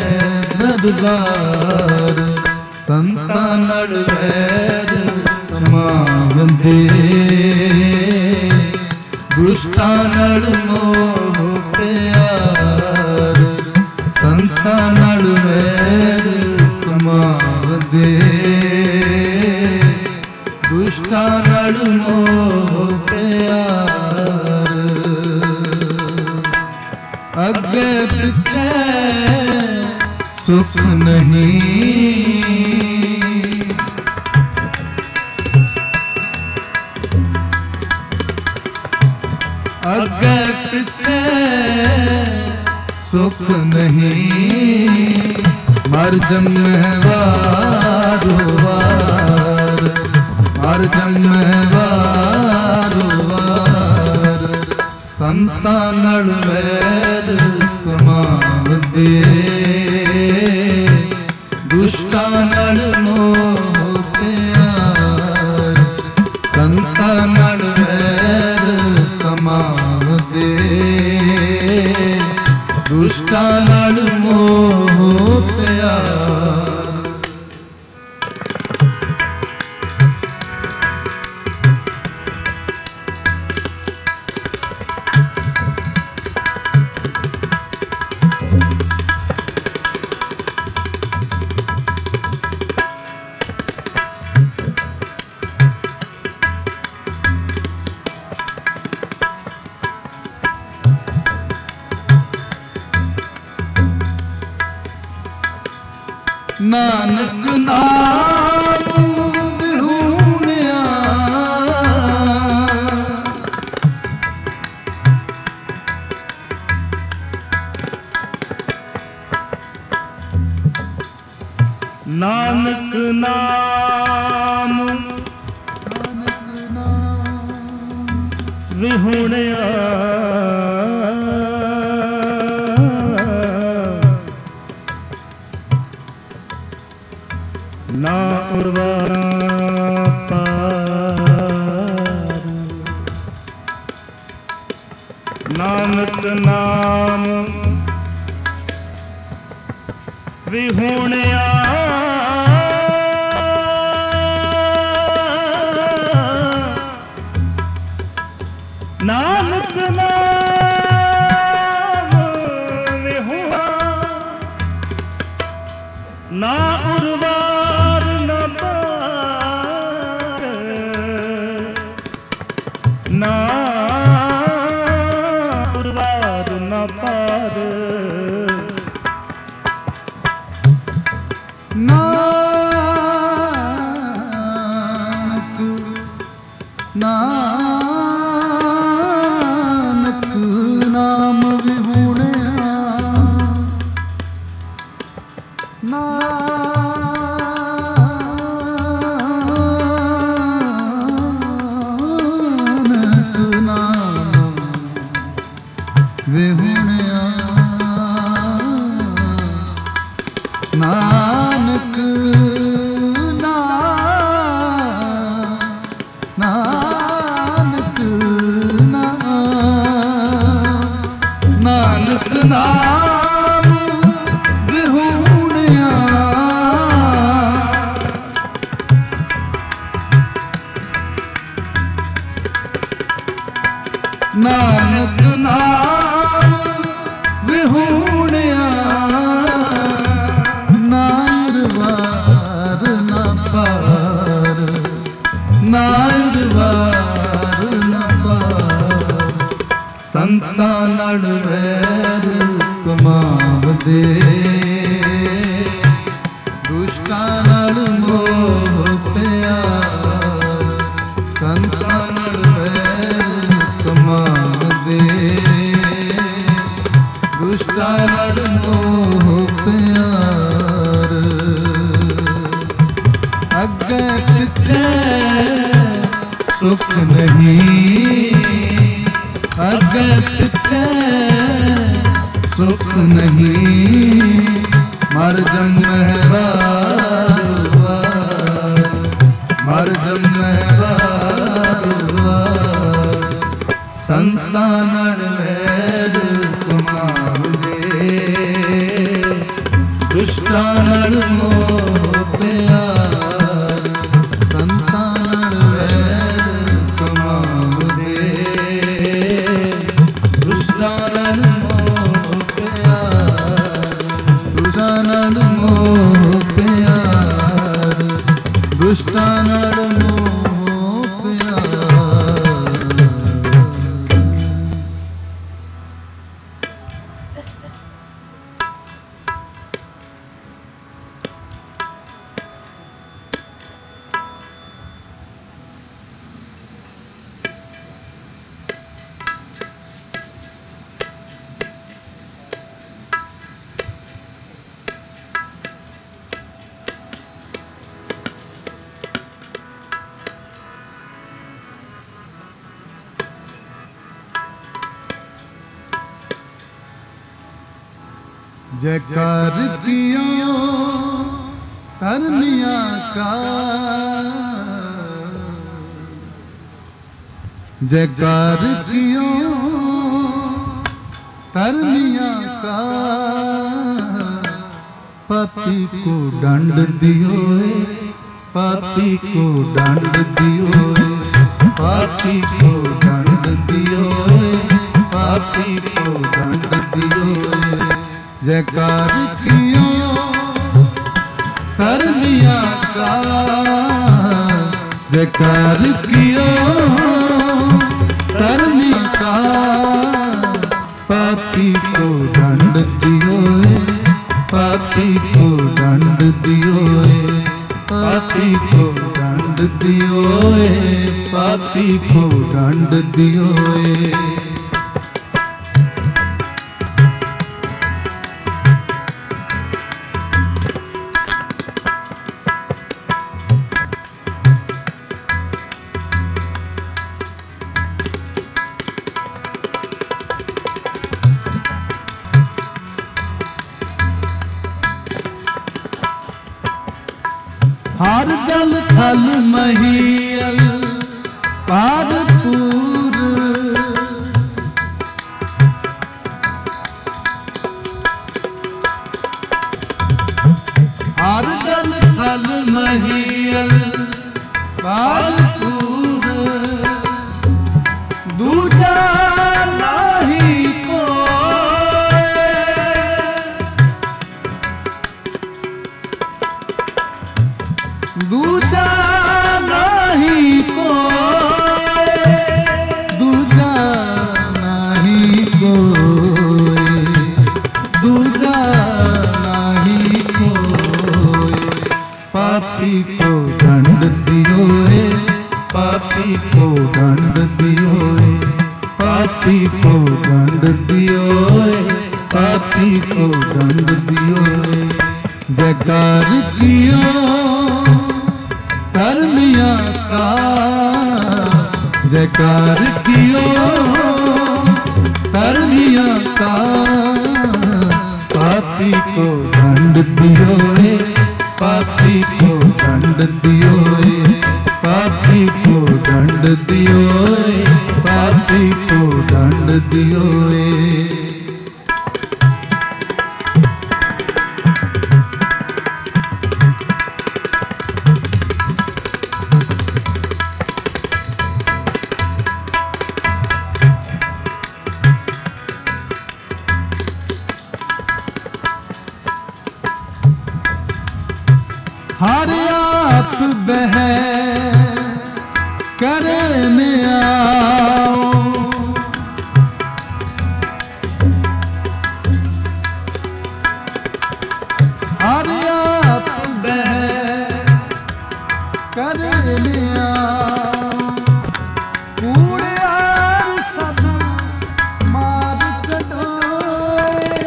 ਦਰਬਾਰ ਸੰਤਾਂ ਨਾਲ ਵੈਰ ਕਮਾਵਦੇ ਦੁਸ਼ਟਾਂ ਨਾਲ ਮੋਹ ਪਿਆਰ ਸੰਤਾਂ ਨਾਲ ਵੈਰ ਕਮਾਵਦੇ ਦੁਸ਼ਟਾਂ ਨਾਲ ਮੋਹ ਪਿਆਰ ਅੱਗੇ ਪਿੱਛੇ ਸੁਖ ਨਹੀਂ ਅੱਗੇ ਪਿੱਛੇ ਸੁਖ ਨਹੀਂ ਮਰ ਜੰਮਹਿ ਵਾਰ ਵਾਰ ਮਰ ਜੰਮਹਿ ਵਾਰ ਵਾਰ ਸੰਤਾਂ ਨਾਲ ਵੈਰ ਕਮਾਵਦੇ ਦੁਸ਼ਟਾਂ ਨਾਲ ਮੋਹ ਨਾਨਕ ਨਾਮ ਵਿਹੂਣਿਆ ਨਾਨਕ ਨਾਮ ਵਿਹੂਣਿਆ ਨਾ ਉਰਵਾਰਾ ਪਾਰ ਨਾਨਕ ਨਾਮ ਵਿਹੂਣਿਆ ਨਾਨਕ ਨਾਮ ਵਿਹੂਣਾ ਨਾ ਉਰਵਾਰ ਨਾ ਪਾਰ ਨਾ ਉਰਵਾਰ ਨਾ ਪਾਰ ਨਾਨਕ ਨਾਨਕ ਨਾਮ ਵਿਹੂਣਿਆ ਨਾਨਕ ਨਾਮ ਵਿਹੂਣਿਆ ਨਾਨਕ ਨਾਨਕ ਨਾਨਕ ਨਾਮ ਵਿਹੂਣਿਆ ਨਾਨਕ ਨਾਮ ਵਿਹੂਣਿਆ ਨਾਇਰਵਾਰ ਨਾ ਪਾਰ ਨਾਇਰਵਾਰ ਨਾ ਪਾਰ ਸੰਤਾਂ ਨੜ ਵੈਰ ਕਮਾਵਦੇ ਦੁਸ਼ਟਾਂ ਨੜ ਮੋਹ ਪਿਆਰ ਸੰਤਾਂ ਨੜ ਵੈਰ ਕਮਾਵਦੇ ਦੁਸ਼ਟਾਂ ਨੜ ਮੋਹ ਪਿਆਰ ਅੱਗੇ ਪਿੱਛੇ ਸੁਖ ਨਹੀਂ ਅੱਗੇ ਪਿੱਛੇ ਸੁਖ ਨਹੀਂ ਮਰ ਜੰਮਹਿ ਵਾਰ ਵਾਰ ਮਰ ਜੰਮਹਿ ਵਾਰ ਵਾਰ ਸੰਤਾਂ ਨੜ ਵੈਰ ਕਮਾਵਦੇ ਦੁਸ਼ਟਾਂ ਨੜ ਮੋਹ ਪਿਆਰ ਸੰਤਾਂ ਨੜ ਵੈਰ ਕਮਾਵਦੇ ਦੁਸ਼ਟਾਂ ਨੜ ਮੋਹ ਪਿਆਰ ਦੁਸ਼ਟਾਂ ਨੜ ਮੋਹ ਪਿਆਰ ਦੁਸ਼ਟਾਂ ਨੜ ਮੋਹ ਪਿਆਰ जयकार कियो तरनिया का जयकार कियो तरनिया का पापी को दंड दियो पापी को दंड दियो पापी को दंड दियो पापी को दंड दियो जयकार कियो तरनिया का जयकार कियो तरनिया का पापी को दंड दियो पापी पापी को दंड दियोए, पापी को दंड दियोए, पापी को दंड दियोए। हर जल थल महीयल पारपूर, हर जल थल महीयल पारपूर, दूजा नाही दूजा नहीं कोई, दूजा नहीं कोई, दूजा नहीं कोई। पापी को दंड दियोए, पापी को दंड दियोए, पापी को दंड दियोए, पापी को दंड दियोए। जयकार कियो धर्मिया का, जयकार कियो धर्मिया का। पापी को दंड दियोए, पापी को दंड दियोए, पापी को दंड दियोए, पापी को दंड दियोए। हर आप बह करने आओ, हर आप बह करने आओ। कूड़े आर सब मार कटोए,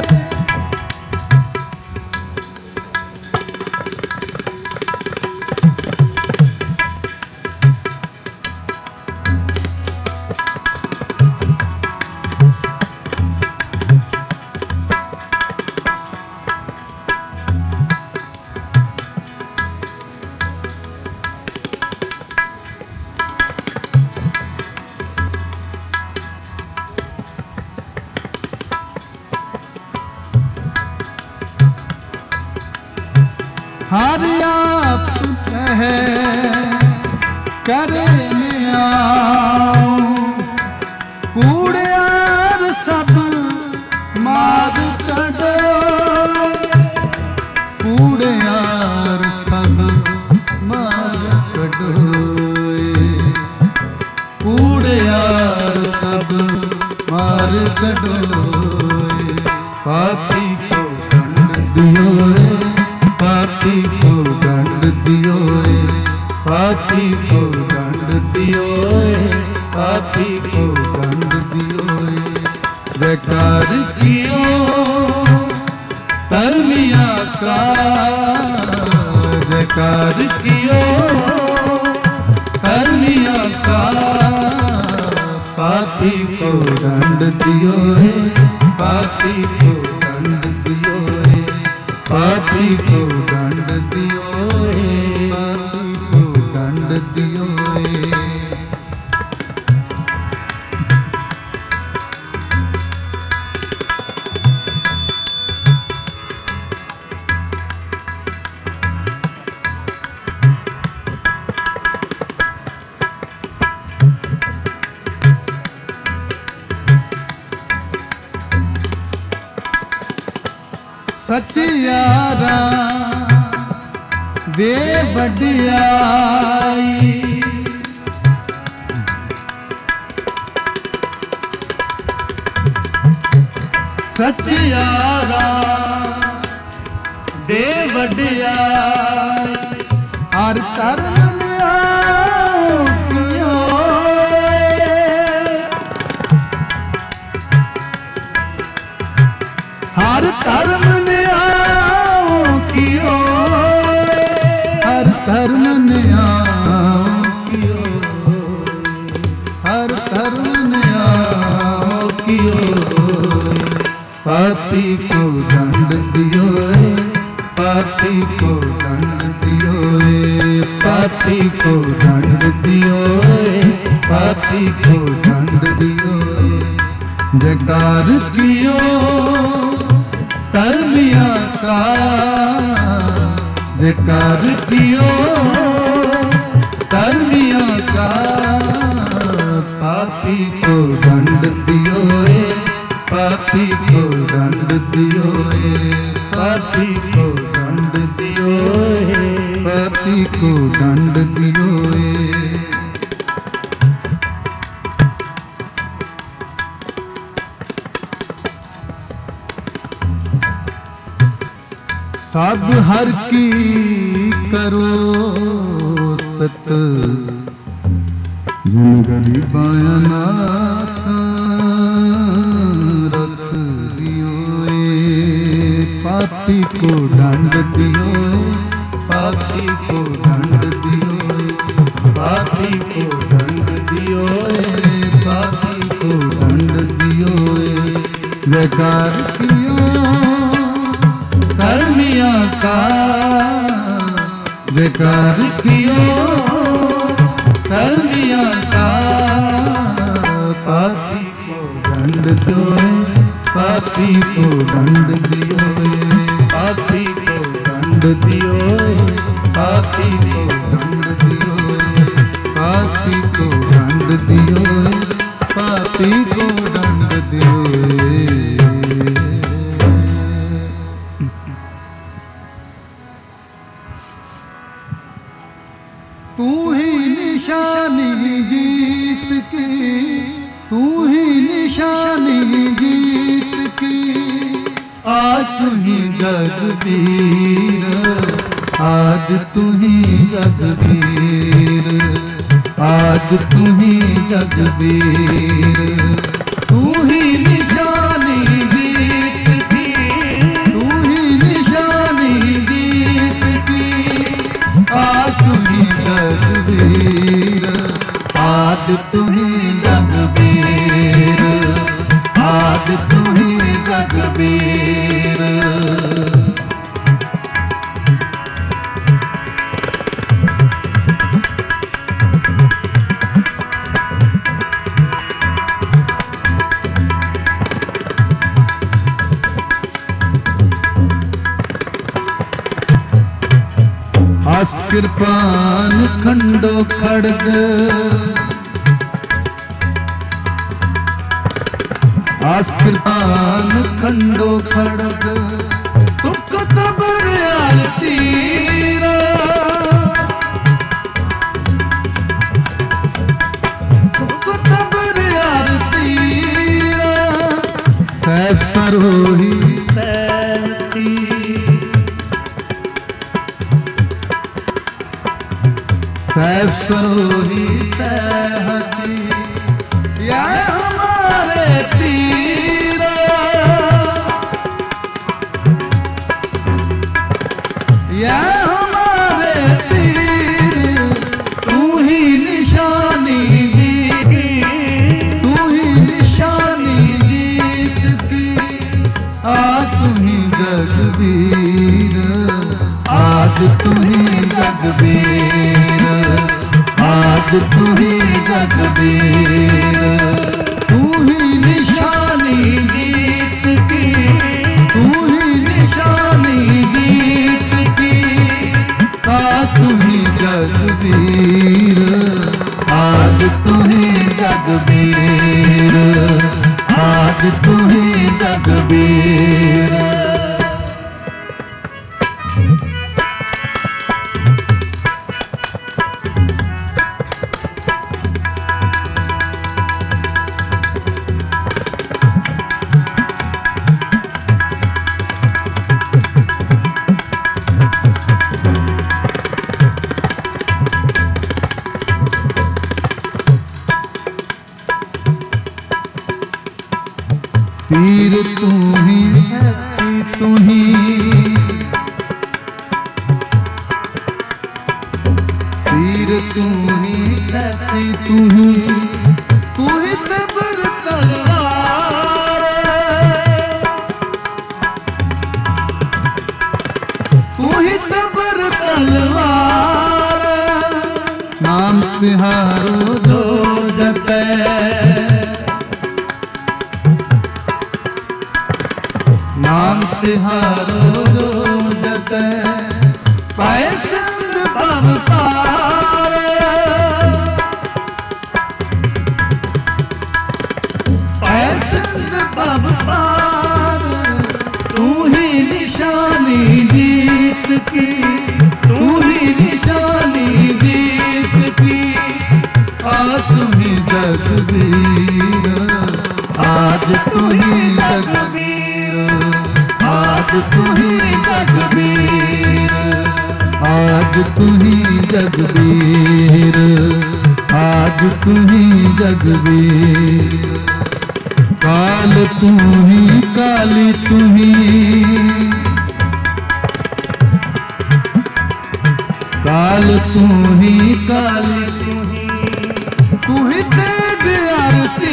हर आप कह करने आओ। कूड़े आर सब मार कटो, कूड़े आर सब मार कटो, कूड़े आर सब मार कटो। पापी को दंड दियोए, पापी को दंड दियोए, पापी को दंड दियोए, पापी को दंड दियोए। जयकार कियो धर्मिया का, जयकार कियो धर्मिया का। पापी को दंड दियोए, पापी को दंड दियोए, पापी को दंड दियोए, पापी को दंड दियोए। सचियारा दे बढ़ियाई, सचियारा दे वडियाई हर कर्म न्याओ कियो हर कर्म न्याओ कियो हर कर्म न्याओ कियो हर कर्म न्याओ कियो पापी को दंड दियो पापी को दंड दियो पापी को दंड दियो पापी को दंड दियो जयकार कियो कर्मिया का जयकार कियो कर्मिया का पापी को दंड दियो पापी को दंड दियो पापी को दंड दियो पापी को दंड दियो सब हर की करो स्तत जिन गरीबाया नाथ रख दियो पापी को दंड दियो पापी को दंड दियो पापी को दंड दियो पापी को दंड दियो जयकार कियो कर्मिया का जयकार कियो कर्मिया का पापी को दंड दो पापी को दंड दियो पापी को दंड दियो पापी को दंड दियो पापी को दंड दियो पापी को दंड दियो तू ही निशानी जीत की तू ही निशानी जीत की आज तू ही जगबीर आज तू ही जगबीर आज तू ही जगबीर तू ही निशानी जीत की तू ही निशानी जीत की आज तू ही जगबीर आज तू ही जगबीर आज तू ही जगबीर आस कृपान खंडो खड़ग आस कृपान खंडो खड़ग तुक तबर तीरा तुक तबर तीरा सैफ सरोही सैती सैफ सरोही सहती या हमारे पीरा या हमारे पीर तू ही निशानी जीत तू ही निशानी जीत की आज तू ही जगबीर आज तू ही जगबीर आज तू ही जगबीर तू ही निशानी जीत की तू ही निशानी जीत की आज तू ही जगबीर आज तू ही जगबीर आज तू ही जगबीर पीर तू ही सती तू ही पीर तू ही सती तू ही तू ही तबर तलवार तू ही तबर तलवार नाम तिहारो जो जपै नाम तिहारो जो जपै पाए संग भव पार पाए संग भव पार तू ही निशानी जीत की तू ही निशानी जीत की आज तू ही जगबीर आज तू ही जगबीर आज तू ही जगबीर आज तू ही जगबीर आज तू ही जगबीर काल तू ही काली तू ही काल तू ही काली तू ही तू ही तेग आरती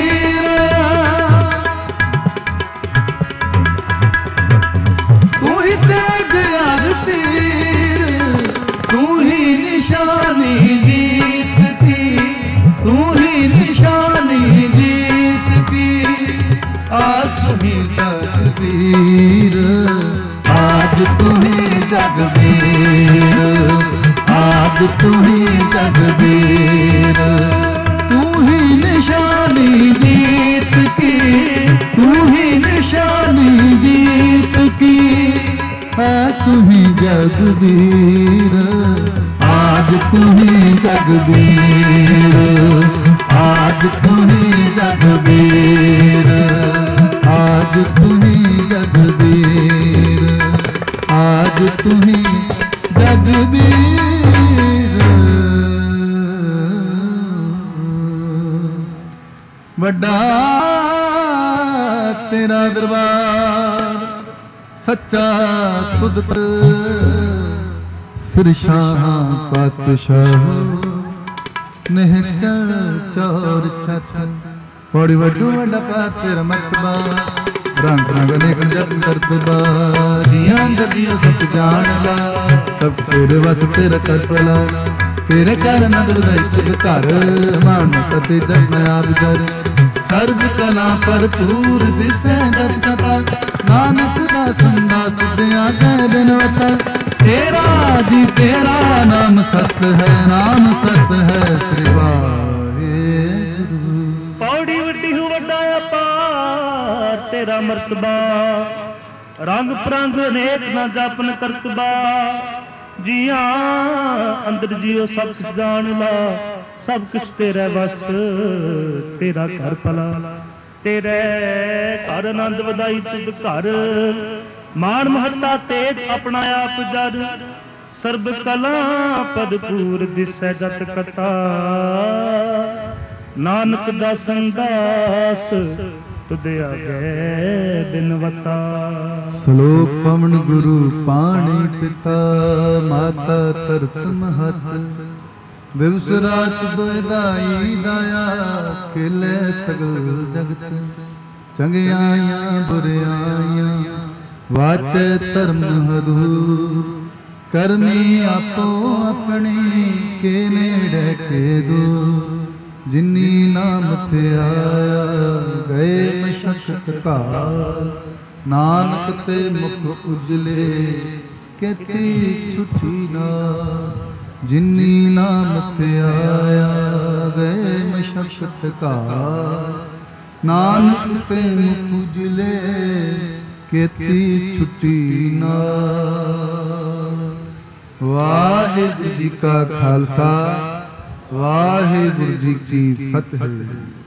निशानी जीत की तू ही निशानी जीत की आज तू ही जगबीर आज तू ही जगबीर आज तू ही जगबीर तू ही निशानी जीत की तू ही निशानी जीत की आज तू ही जगबीर आज तू ही जगबीर आज तू ही जगबीर आज तू ही जगबीर आज तू ही जगबीर वड्डा तेरा दरबार सच्चा तुद सिरशाह पातशाह निहचल चौर छत बड़ी वड्डू वड्डा पार तेरा मर्तबा रंग रंग अनेक जप करतबा जियां गदियों सब जान ला सब तेरे वस तेरा करपला तेरे कर नंद बधाई तुझ घर मानत ते जप मैं आप जर सर्व कला भरपूर दिसै दत कथा नानक दा संदा तुझे आगे बिनवता तेरा जी तेरा नाम सस है नाम सस है श्री वाहेगुरु पौड़ी वड्डी हूँ वड्डा अपार तेरा मर्तबा रंग परंग अनेक ना जापन करतबा जिया अंदर जियो सब कुछ जान ला सब कुछ तेरा बस तेरा घर पला तेरे घर आनंद वधाई तुद घर मान महत्ता तेज अपना आप जर सर्ब कला भरपूर दिसै जत कथा नानक दा संदास तुद आगे बिनवता श्लोक पवन गुरु पाणी पिता माता तरत महत दिवस रात दुदाई दाया किले सगल जगत चंगियाइयां बुरियाइयां वाचे धर्म हदूर करनी आपो अपनी के नेड़े के दो जिन्नी नाम ते आया गए मशक्कत काल नानक ते मुख उजले केती छुट्टी ना जिन्नी नाम ते आया गए मशक्कत काल नानक ते मुख उजले केती छुट्टी ना वाहिगुरु जी का खालसा वाहिगुरु जी की फतेह।